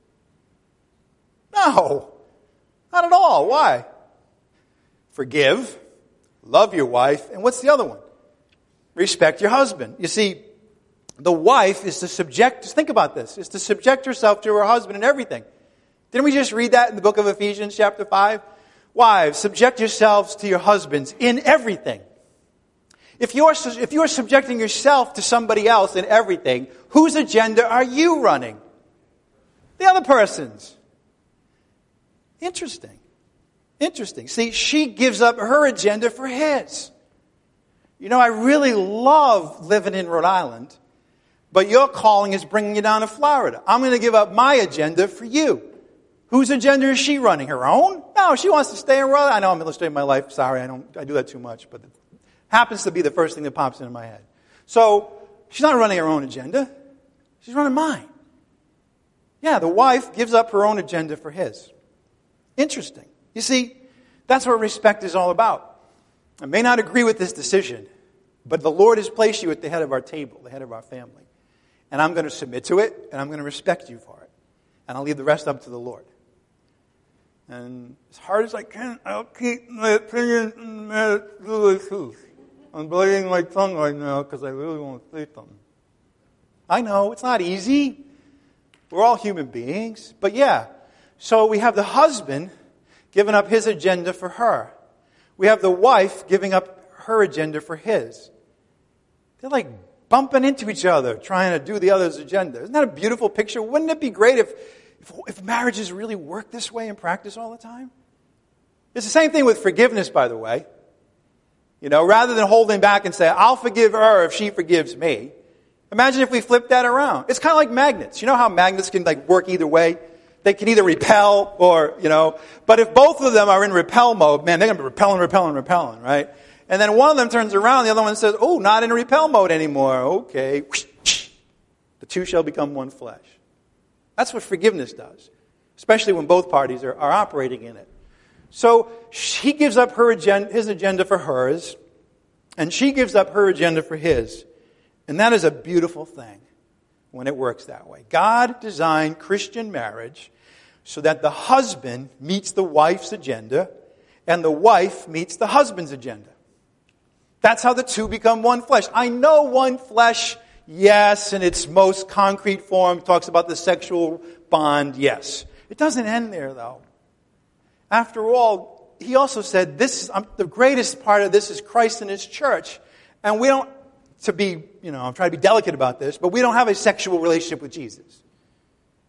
No. Not at all. Why? Forgive. Love your wife. And what's the other one? Respect your husband. You see, the wife is to think about this, is to subject herself to her husband in everything. Didn't we just read that in the book of Ephesians chapter 5? Wives, subject yourselves to your husbands in everything. If you're subjecting yourself to somebody else in everything, whose agenda are you running? The other person's. Interesting. See, she gives up her agenda for his. I really love living in Rhode Island, but your calling is bringing you down to Florida. I'm going to give up my agenda for you. Whose agenda is she running? Her own? No, she wants to stay in Rhode Island. I know I'm illustrating my life. Sorry, I do that too much, but it happens to be the first thing that pops into my head. So, she's not running her own agenda. She's running mine. Yeah, the wife gives up her own agenda for his. Interesting. You see, that's what respect is all about. I may not agree with this decision, but the Lord has placed you at the head of our table, the head of our family. And I'm going to submit to it, and I'm going to respect you for it. And I'll leave the rest up to the Lord. And as hard as I can, I'll keep my opinion in the matter to the truth. I'm biting my tongue right now because I really want to say something. I know, it's not easy. We're all human beings. But yeah, so we have the husband giving up his agenda for her. We have the wife giving up her agenda for his. They're like bumping into each other, trying to do the other's agenda. Isn't that a beautiful picture? Wouldn't it be great if marriages really work this way in practice all the time? It's the same thing with forgiveness, by the way. Rather than holding back and say, I'll forgive her if she forgives me. Imagine if we flip that around. It's kind of like magnets. You know how magnets can work either way? They can either repel or, but if both of them are in repel mode, man, they're going to be repelling, right? And then one of them turns around, the other one says, oh, not in repel mode anymore. Okay. The two shall become one flesh. That's what forgiveness does, especially when both parties are operating in it. So he gives up his agenda for hers, and she gives up her agenda for his. And that is a beautiful thing when it works that way. God designed Christian marriage so that the husband meets the wife's agenda, and the wife meets the husband's agenda. That's how the two become one flesh. I know one flesh, yes, in its most concrete form, talks about the sexual bond, yes. It doesn't end there, though. After all, he also said, the greatest part of this is Christ and his church. And we don't, I'm trying to be delicate about this, but we don't have a sexual relationship with Jesus.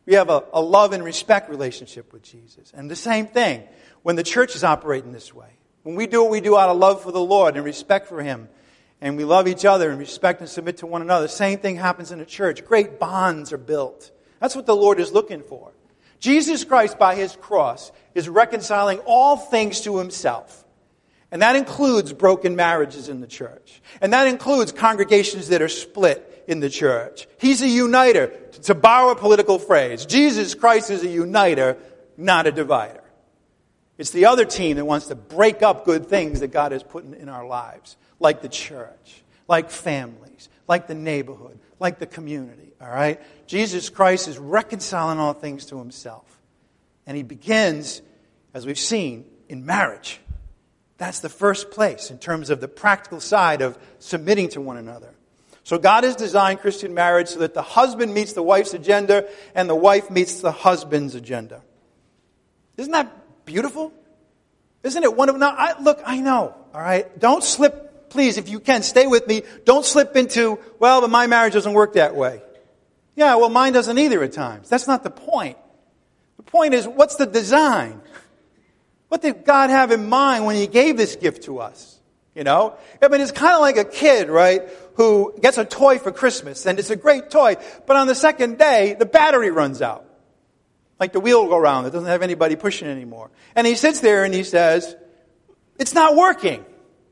We have a love and respect relationship with Jesus. And the same thing when the church is operating this way. When we do what we do out of love for the Lord and respect for Him, and we love each other and respect and submit to one another, the same thing happens in the church. Great bonds are built. That's what the Lord is looking for. Jesus Christ, by His cross, is reconciling all things to Himself. And that includes broken marriages in the church. And that includes congregations that are split in the church. He's a uniter. To borrow a political phrase, Jesus Christ is a uniter, not a divider. It's the other team that wants to break up good things that God has put in our lives, like the church, like families, like the neighborhood, like the community, all right? Jesus Christ is reconciling all things to Himself. And He begins, as we've seen, in marriage. That's the first place in terms of the practical side of submitting to one another. So God has designed Christian marriage so that the husband meets the wife's agenda and the wife meets the husband's agenda. Isn't that beautiful? Isn't it wonderful? Now, I know, all right? Don't slip, please, if you can, stay with me. Don't slip into, well, but my marriage doesn't work that way. Yeah, well, mine doesn't either at times. That's not the point. The point is, what's the design? What did God have in mind when He gave this gift to us? You know? I mean, it's kind of like a kid, right, who gets a toy for Christmas, and it's a great toy, but on the second day, the battery runs out. Like the wheel will go around. It doesn't have anybody pushing anymore. And he sits there and he says, it's not working.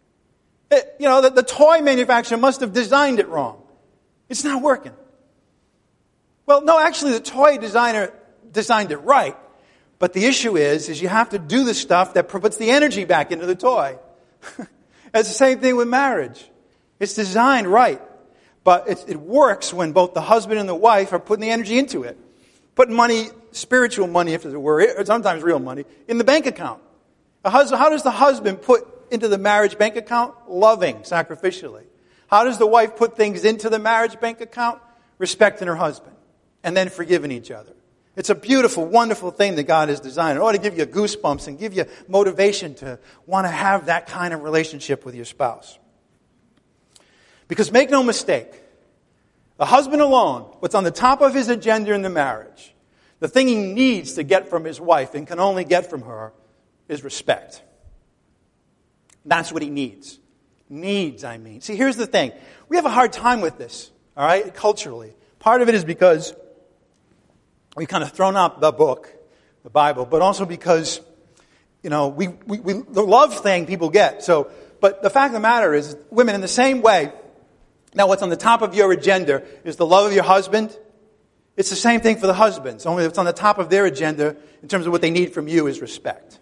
The toy manufacturer must have designed it wrong. It's not working. Well, no, actually the toy designer designed it right. But the issue is you have to do the stuff that puts the energy back into the toy. It's the same thing with marriage. It's designed right. But it works when both the husband and the wife are putting the energy into it. Putting money, spiritual money, if it were, or sometimes real money, in the bank account. How does the husband put into the marriage bank account? Loving, sacrificially. How does the wife put things into the marriage bank account? Respecting her husband. And then forgiving each other. It's a beautiful, wonderful thing that God has designed. It ought to give you goosebumps and give you motivation to want to have that kind of relationship with your spouse. Because make no mistake, a husband alone, what's on the top of his agenda in the marriage, the thing he needs to get from his wife and can only get from her is respect. That's what he needs. Needs, I mean. See, here's the thing. We have a hard time with this, all right, culturally. Part of it is because we've kind of thrown out the book, the Bible, but also because, we the love thing people get. So, but the fact of the matter is, women, in the same way, now what's on the top of your agenda is the love of your husband. It's the same thing for the husbands, only what's on the top of their agenda in terms of what they need from you is respect.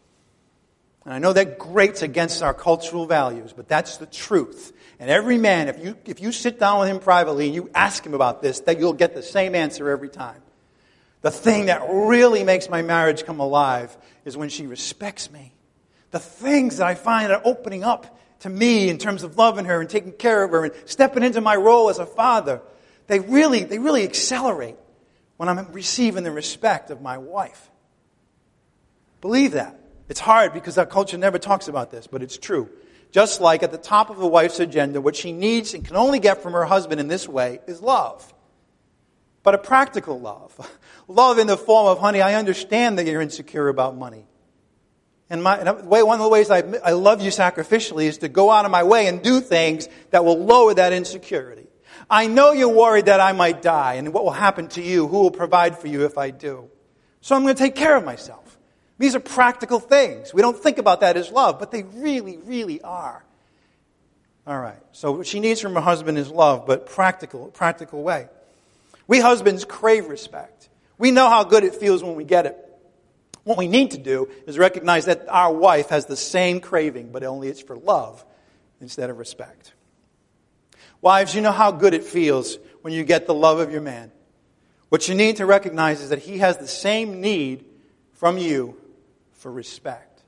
And I know that grates against our cultural values, but that's the truth. And every man, if you sit down with him privately and you ask him about this, that you'll get the same answer every time. The thing that really makes my marriage come alive is when she respects me. The things that I find are opening up to me in terms of loving her and taking care of her and stepping into my role as a father, they really accelerate when I'm receiving the respect of my wife. Believe that. It's hard because our culture never talks about this, but it's true. Just like at the top of the wife's agenda, what she needs and can only get from her husband in this way is love. But a practical love. Love in the form of, honey, I understand that you're insecure about money. And one of the ways I love you sacrificially is to go out of my way and do things that will lower that insecurity. I know you're worried that I might die and what will happen to you, who will provide for you if I do. So I'm going to take care of myself. These are practical things. We don't think about that as love, but they really, really are. All right. So what she needs from her husband is love, but practical way. We husbands crave respect. We know how good it feels when we get it. What we need to do is recognize that our wife has the same craving, but only it's for love instead of respect. Wives, you know how good it feels when you get the love of your man. What you need to recognize is that he has the same need from you for respect.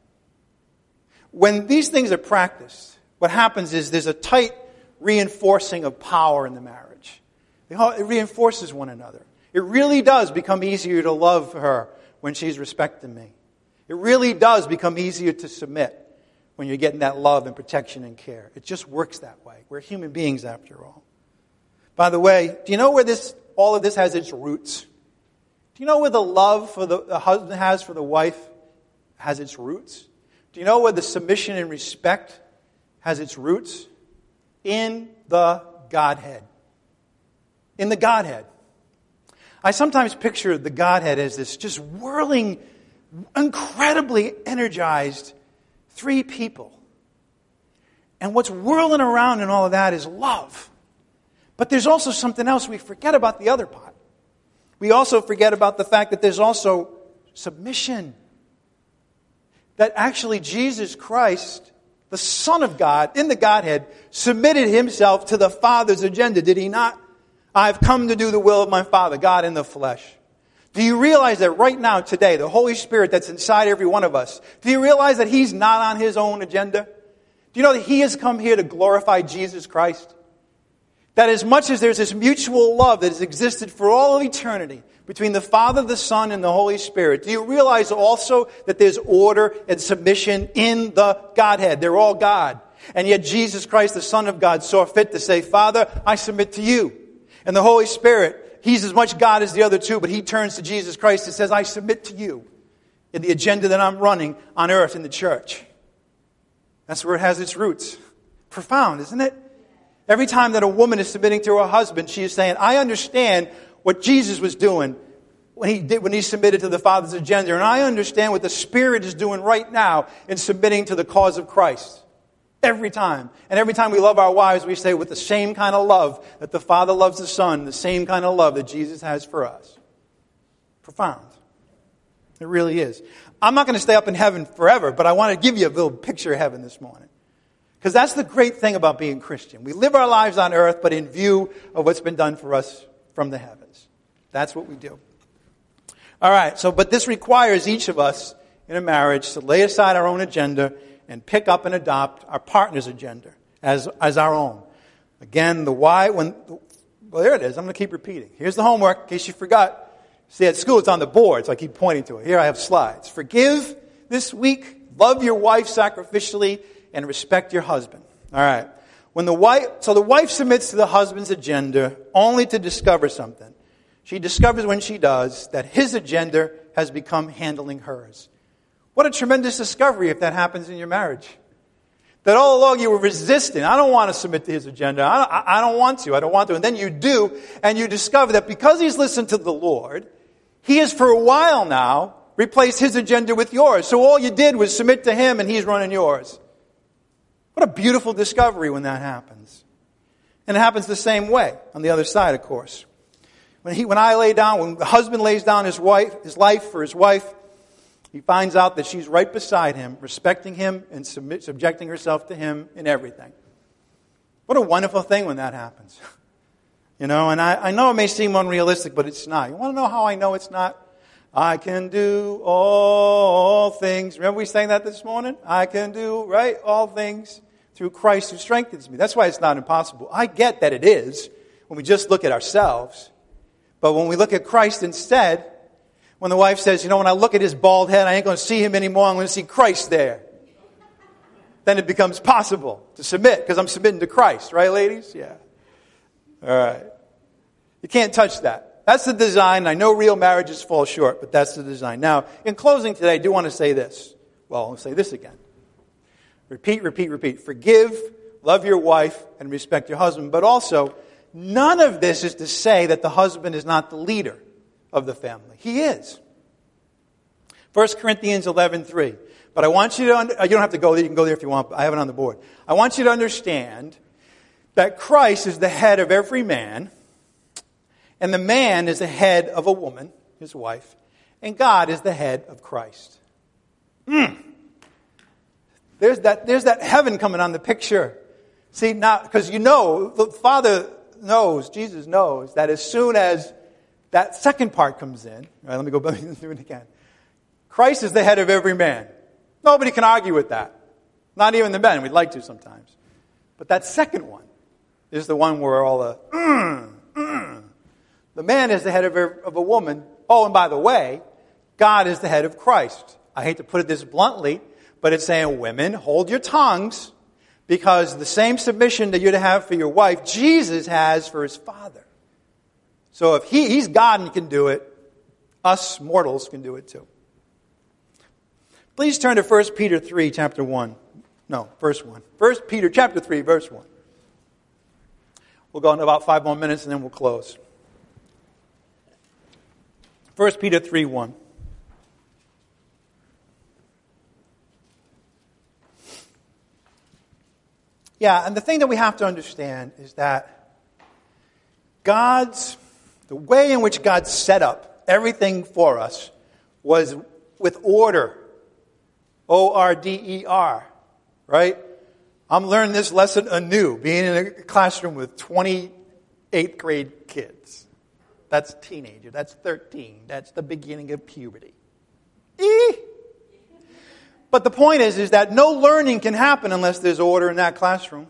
When these things are practiced, what happens is there's a tight reinforcing of power in the marriage. It reinforces one another. It really does become easier to love her when she's respecting me. It really does become easier to submit when you're getting that love and protection and care. It just works that way. We're human beings after all. By the way, do you know where all of this has its roots? Do you know where the love for the husband has for the wife has its roots? Do you know where the submission and respect has its roots? In the Godhead. In the Godhead. I sometimes picture the Godhead as this just whirling, incredibly energized three people. And what's whirling around in all of that is love. But there's also something else we forget about the other part. We also forget about the fact that there's also submission. That actually Jesus Christ, the Son of God, in the Godhead, submitted himself to the Father's agenda, did he not? I've come to do the will of my Father, God in the flesh. Do you realize that right now, today, the Holy Spirit that's inside every one of us, do you realize that he's not on his own agenda? Do you know that he has come here to glorify Jesus Christ? That as much as there's this mutual love that has existed for all of eternity between the Father, the Son, and the Holy Spirit, do you realize also that there's order and submission in the Godhead? They're all God. And yet Jesus Christ, the Son of God, saw fit to say, Father, I submit to you. And the Holy Spirit, he's as much God as the other two, but he turns to Jesus Christ and says, I submit to you in the agenda that I'm running on earth in the church. That's where it has its roots. Profound, isn't it? Every time that a woman is submitting to her husband, she is saying, I understand what Jesus was doing when he submitted to the Father's agenda, and I understand what the Spirit is doing right now in submitting to the cause of Christ. Every time. And every time we love our wives, we say with the same kind of love that the Father loves the Son, the same kind of love that Jesus has for us. Profound. It really is. I'm not going to stay up in heaven forever, but I want to give you a little picture of heaven this morning. Because that's the great thing about being Christian. We live our lives on earth, but in view of what's been done for us from the heavens. That's what we do. All right, but this requires each of us in a marriage to lay aside our own agenda and pick up and adopt our partner's agenda as our own. Again, well, there it is. I'm going to keep repeating. Here's the homework, in case you forgot. See, at school, it's on the board, so I keep pointing to it. Here I have slides. Forgive this week. Love your wife sacrificially and respect your husband. All right. The wife submits to the husband's agenda only to discover something. She discovers when she does that his agenda has become handling hers. What a tremendous discovery if that happens in your marriage. That all along you were resisting. I don't want to submit to his agenda. I don't want to. And then you do, and you discover that because he's listened to the Lord, he has for a while now replaced his agenda with yours. So all you did was submit to him, and he's running yours. What a beautiful discovery when that happens. And it happens the same way on the other side, of course. When the husband lays down his life for his wife, he finds out that she's right beside him, respecting him and subjecting herself to him in everything. What a wonderful thing when that happens. And I know it may seem unrealistic, but it's not. You want to know how I know it's not? I can do all things. Remember we sang that this morning? I can do, all things through Christ who strengthens me. That's why it's not impossible. I get that it is when we just look at ourselves. But when we look at Christ instead, when the wife says, when I look at his bald head, I ain't going to see him anymore. I'm going to see Christ there. Then it becomes possible to submit because I'm submitting to Christ. Right, ladies? Yeah. All right. You can't touch that. That's the design. I know real marriages fall short, but that's the design. Now, in closing today, I do want to say this. Well, I'll say this again. Repeat. Forgive, love your wife, and respect your husband. But also, none of this is to say that the husband is not the leader of the family. He is. 1 Corinthians 11:3. But I want you to, you don't have to go there, you can go there if you want, I have it on the board. I want you to understand that Christ is the head of every man, and the man is the head of a woman, his wife, and God is the head of Christ. There's that heaven coming on the picture. See, now, because the Father knows, Jesus knows, that as soon as that second part comes in, right, let me go back and do it again. Christ is the head of every man. Nobody can argue with that. Not even the men. We'd like to sometimes. But that second one is the one where all the man is the head of a woman. Oh, and by the way, God is the head of Christ. I hate to put it this bluntly, but it's saying, women, hold your tongues, because the same submission that you're to have for your wife, Jesus has for his Father. So if he's God and he can do it, Us mortals can do it too. Please turn to 1 Peter 3, chapter 1. No, verse 1. 1 Peter chapter 3, verse 1. We'll go in about 5 more minutes and then we'll close. 1 Peter 3, 1. Yeah, and the thing that we have to understand is that the way in which God set up everything for us was with order. O-R-D-E-R, right? I'm learning this lesson anew, being in a classroom with 28th grade kids. That's teenager, that's 13, that's the beginning of puberty. But the point is that no learning can happen unless there's order in that classroom.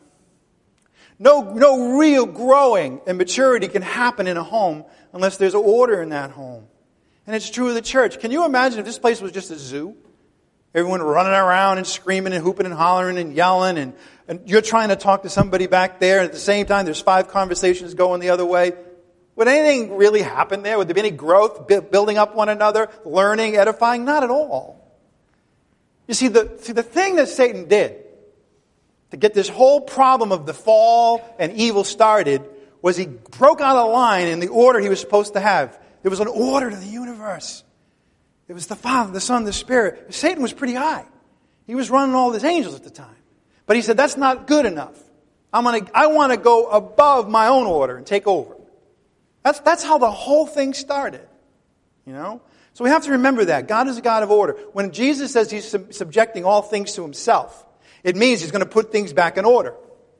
No real growing and maturity can happen in a home unless there's order in that home. And it's true of the church. Can you imagine if this place was just a zoo? Everyone running around and screaming and hooping and hollering and yelling, and you're trying to talk to somebody back there, and at the same time there's 5 conversations going the other way. Would anything really happen there? Would there be any growth, building up one another, learning, edifying? Not at all. You see, the thing that Satan did to get this whole problem of the fall and evil started was he broke out of line in the order he was supposed to have. There was an order to the universe. It was the Father, the Son, the Spirit. Satan was pretty high. He was running all his angels at the time. But he said, that's not good enough. I want to go above my own order and take over. That's how the whole thing started. You know? So we have to remember that. God is a God of order. When Jesus says he's subjecting all things to himself, it means he's going to put things back in order.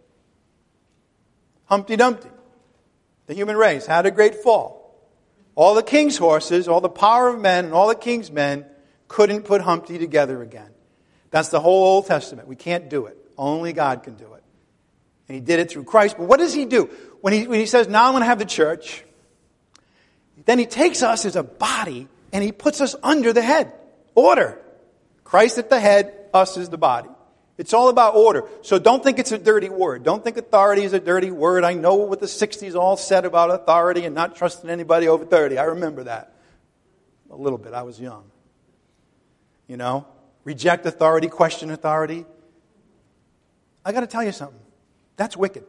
Humpty Dumpty, the human race, had a great fall. All the king's horses, all the power of men, and all the king's men couldn't put Humpty together again. That's the whole Old Testament. We can't do it. Only God can do it. And he did it through Christ. But what does he do? When he says, now I'm going to have the church, then he takes us as a body and he puts us under the head. Order. Christ at the head, us as the body. It's all about order. So don't think it's a dirty word. Don't think authority is a dirty word. I know what the 60s all said about authority and not trusting anybody over 30. I remember that. A little bit. I was young. You know? Reject authority, question authority. I got to tell you something. That's wicked.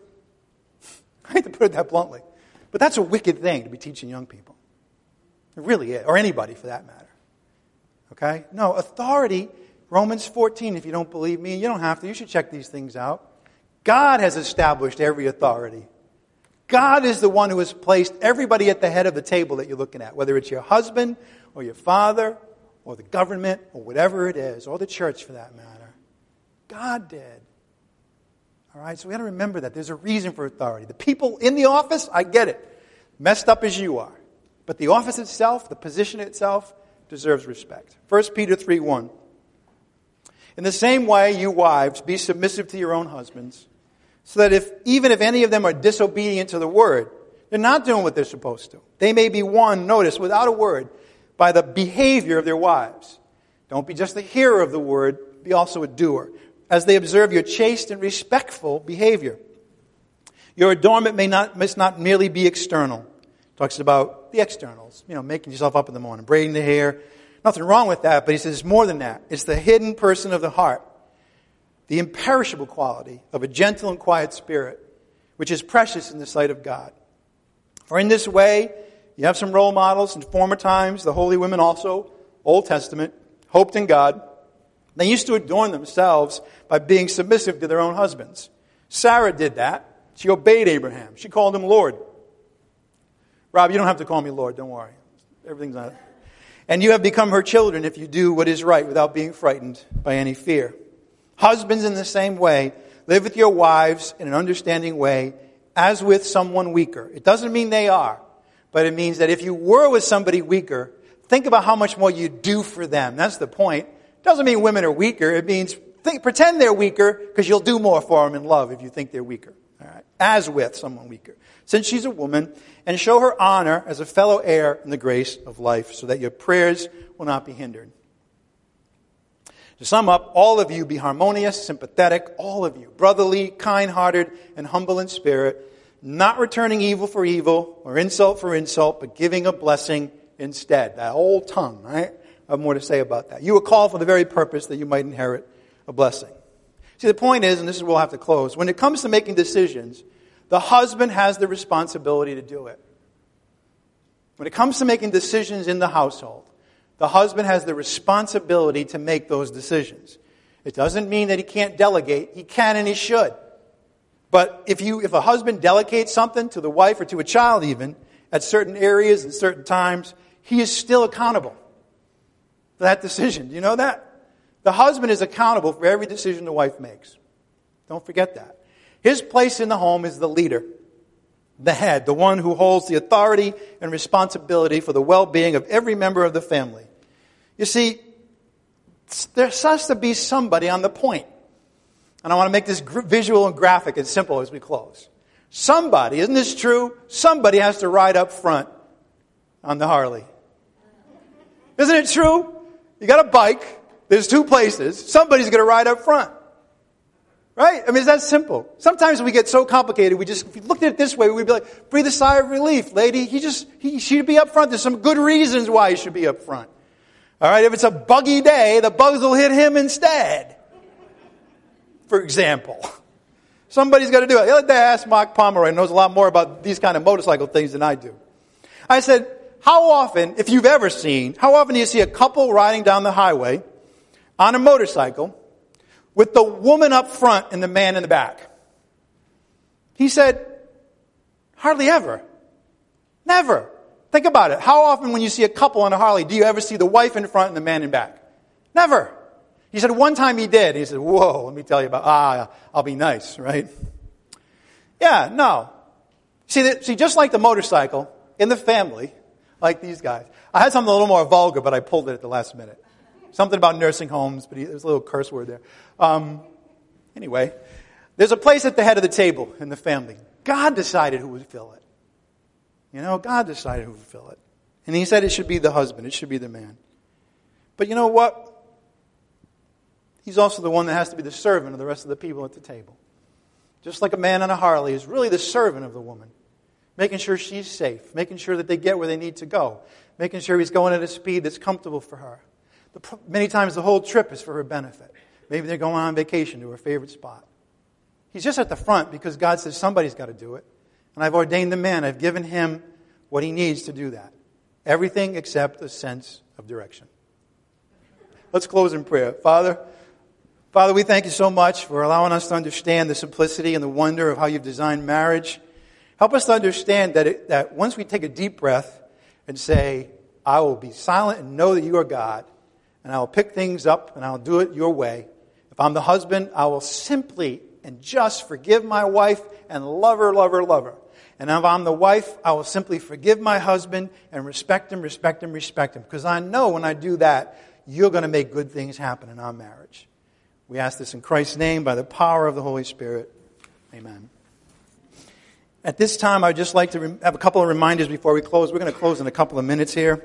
I hate to put it that bluntly. But that's a wicked thing to be teaching young people. It really is. Or anybody for that matter. Okay? No, authority, Romans 14, if you don't believe me, you don't have to. You should check these things out. God has established every authority. God is the one who has placed everybody at the head of the table that you're looking at. Whether it's your husband or your father or the government or whatever it is. Or the church for that matter. God did. All right, so we got to remember that. There's a reason for authority. The people in the office, I get it. Messed up as you are. But the office itself, the position itself, deserves respect. 1 Peter 3:1. In the same way, you wives, be submissive to your own husbands, so that even if any of them are disobedient to the word, they're not doing what they're supposed to. They may be won, notice, without a word, by the behavior of their wives. Don't be just a hearer of the word, be also a doer, as they observe your chaste and respectful behavior. Your adornment must not merely be external. Talks about the externals, making yourself up in the morning, braiding the hair. Nothing wrong with that, but he says it's more than that. It's the hidden person of the heart, the imperishable quality of a gentle and quiet spirit, which is precious in the sight of God. For in this way, you have some role models in former times, the holy women also, Old Testament, hoped in God. They used to adorn themselves by being submissive to their own husbands. Sarah did that. She obeyed Abraham. She called him Lord. Rob, you don't have to call me Lord, don't worry. Everything's not. And you have become her children if you do what is right without being frightened by any fear. Husbands, in the same way, live with your wives in an understanding way, as with someone weaker. It doesn't mean they are, but it means that if you were with somebody weaker, think about how much more you do for them. That's the point. It doesn't mean women are weaker. It means pretend they're weaker because you'll do more for them in love if you think they're weaker. All right? As with someone weaker. Since she's a woman, and show her honor as a fellow heir in the grace of life, so that your prayers will not be hindered. To sum up, all of you be harmonious, sympathetic, all of you, brotherly, kind-hearted, and humble in spirit, not returning evil for evil or insult for insult, but giving a blessing instead. That old tongue, right? I have more to say about that. You were called for the very purpose that you might inherit a blessing. See, the point is, and this is where we'll have to close, when it comes to making decisions, the husband has the responsibility to do it. When it comes to making decisions in the household, the husband has the responsibility to make those decisions. It doesn't mean that he can't delegate. He can and he should. But if a husband delegates something to the wife or to a child even, at certain areas and certain times, he is still accountable for that decision. Do you know that? The husband is accountable for every decision the wife makes. Don't forget that. His place in the home is the leader, the head, the one who holds the authority and responsibility for the well-being of every member of the family. You see, there has to be somebody on the point. And I want to make this visual and graphic and simple as we close. Somebody, isn't this true? Somebody has to ride up front on the Harley. Isn't it true? You got a bike. There's two places. Somebody's going to ride up front. Right? I mean, it's that simple. Sometimes we get so complicated, if you looked at it this way, we'd be like, breathe a sigh of relief, lady. He should be up front. There's some good reasons why he should be up front. All right? If it's a buggy day, the bugs will hit him instead. For example. Somebody's got to do it. The other day I asked Mark Pomeroy, who knows a lot more about these kind of motorcycle things than I do. I said, how often do you see a couple riding down the highway on a motorcycle with the woman up front and the man in the back? He said, hardly ever. Never. Think about it. How often when you see a couple on a Harley, do you ever see the wife in front and the man in back? Never. He said one time he did. He said, whoa, let me tell you about, I'll be nice, right? Yeah, no. See, just like the motorcycle, in the family, like these guys. I had something a little more vulgar, but I pulled it at the last minute. Something about nursing homes, but there's a little curse word there. Anyway, there's a place at the head of the table in the family. God decided who would fill it. God decided who would fill it. And he said it should be the husband. It should be the man. But you know what? He's also the one that has to be the servant of the rest of the people at the table. Just like a man on a Harley is really the servant of the woman. Making sure she's safe. Making sure that they get where they need to go. Making sure he's going at a speed that's comfortable for her. Many times the whole trip is for her benefit. Maybe they're going on vacation to her favorite spot. He's just at the front because God says somebody's got to do it. And I've ordained the man. I've given him what he needs to do that. Everything except a sense of direction. Let's close in prayer. Father, we thank you so much for allowing us to understand the simplicity and the wonder of how you've designed marriage. Help us to understand that once we take a deep breath and say, I will be silent and know that you are God, and I will pick things up and I'll do it your way. If I'm the husband, I will simply and just forgive my wife and love her, love her, love her. And if I'm the wife, I will simply forgive my husband and respect him, respect him, respect him. Because I know when I do that, you're going to make good things happen in our marriage. We ask this in Christ's name by the power of the Holy Spirit. Amen. At this time, I'd just like to have a couple of reminders before we close. We're going to close in a couple of minutes here.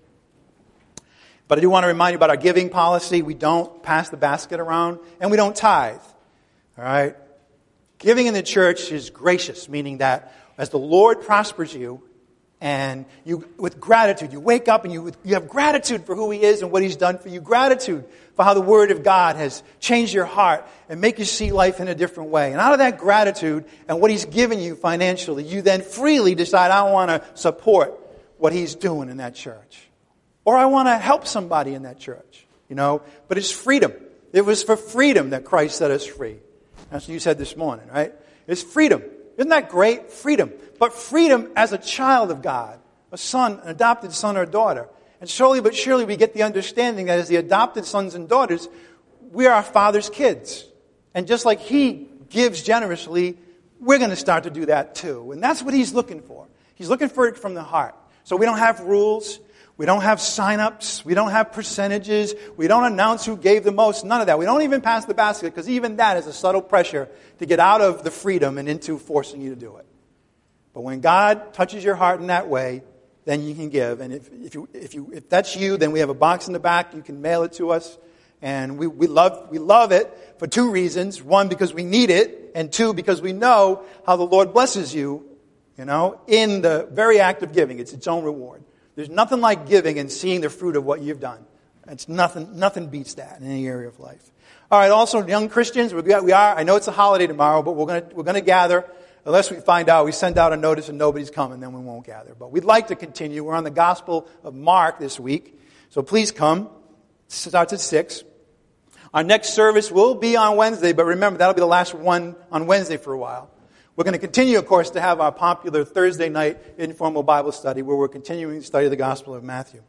But I do want to remind you about our giving policy. We don't pass the basket around, and we don't tithe. All right? Giving in the church is gracious, meaning that as the Lord prospers you, and you, with gratitude, you wake up and you have gratitude for who He is and what He's done for you. Gratitude for how the Word of God has changed your heart and make you see life in a different way. And out of that gratitude and what He's given you financially, you then freely decide, I want to support what He's doing in that church. Or I want to help somebody in that church. But it's freedom. It was for freedom that Christ set us free. That's what you said this morning, right? It's freedom. Isn't that great? Freedom. But freedom as a child of God, a son, an adopted son or daughter. And slowly but surely we get the understanding that as the adopted sons and daughters, we are our Father's kids. And just like He gives generously, we're going to start to do that too. And that's what He's looking for. He's looking for it from the heart. So we don't have rules. We don't have sign-ups. We don't have percentages. We don't announce who gave the most. None of that. We don't even pass the basket because even that is a subtle pressure to get out of the freedom and into forcing you to do it. But when God touches your heart in that way, then you can give. And if that's you, then we have a box in the back. You can mail it to us. And we love it for two reasons. One, because we need it. And two, because we know how the Lord blesses you, in the very act of giving. It's its own reward. There's nothing like giving and seeing the fruit of what you've done. It's nothing beats that in any area of life. All right, also, young Christians, I know it's a holiday tomorrow, but we're going to gather. Unless we send out a notice and nobody's coming, then we won't gather. But we'd like to continue. We're on the Gospel of Mark this week. So please come. It starts at 6. Our next service will be on Wednesday, but remember, that'll be the last one on Wednesday for a while. We're going to continue, of course, to have our popular Thursday night informal Bible study where we're continuing to study the Gospel of Matthew.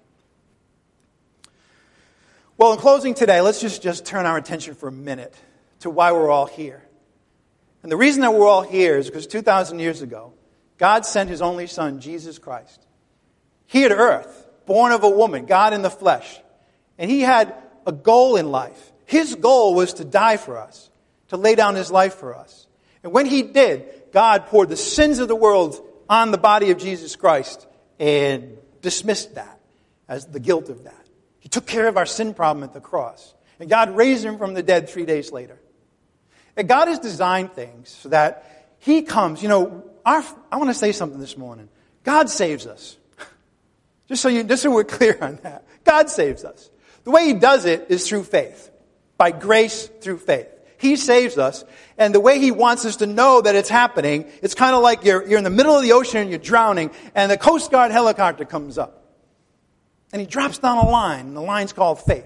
Well, in closing today, let's just turn our attention for a minute to why we're all here. And the reason that we're all here is because 2,000 years ago, God sent His only Son, Jesus Christ, here to earth, born of a woman, God in the flesh. And He had a goal in life. His goal was to die for us, to lay down His life for us. And when He did, God poured the sins of the world on the body of Jesus Christ and dismissed that as the guilt of that. He took care of our sin problem at the cross. And God raised Him from the dead 3 days later. And God has designed things so that He comes. I want to say something this morning. God saves us. Just so we're clear on that. God saves us. The way He does it is through faith. By grace through faith. He saves us. And the way He wants us to know that it's happening, it's kind of like you're in the middle of the ocean and you're drowning, and the Coast Guard helicopter comes up. And he drops down a line, and the line's called faith.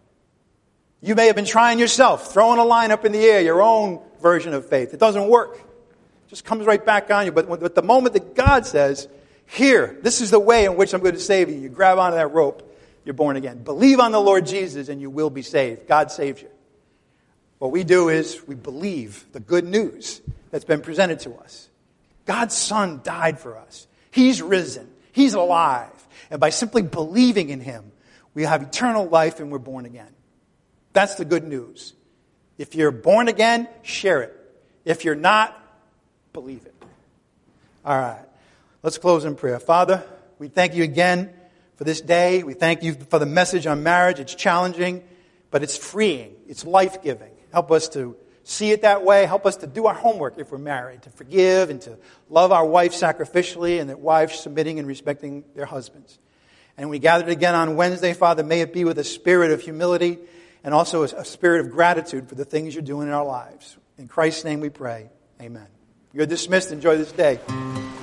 You may have been trying yourself, throwing a line up in the air, your own version of faith. It doesn't work. It just comes right back on you. But the moment that God says, here, this is the way in which I'm going to save you, you grab onto that rope, you're born again. Believe on the Lord Jesus and you will be saved. God saves you. What we do is we believe the good news that's been presented to us. God's Son died for us. He's risen. He's alive. And by simply believing in Him, we have eternal life and we're born again. That's the good news. If you're born again, share it. If you're not, believe it. All right. Let's close in prayer. Father, we thank You again for this day. We thank You for the message on marriage. It's challenging, but it's freeing. It's life-giving. Help us to see it that way. Help us to do our homework if we're married, to forgive and to love our wife sacrificially, and that wives submitting and respecting their husbands. And we gathered again on Wednesday, Father, may it be with a spirit of humility and also a spirit of gratitude for the things You're doing in our lives. In Christ's name we pray. Amen. You're dismissed. Enjoy this day.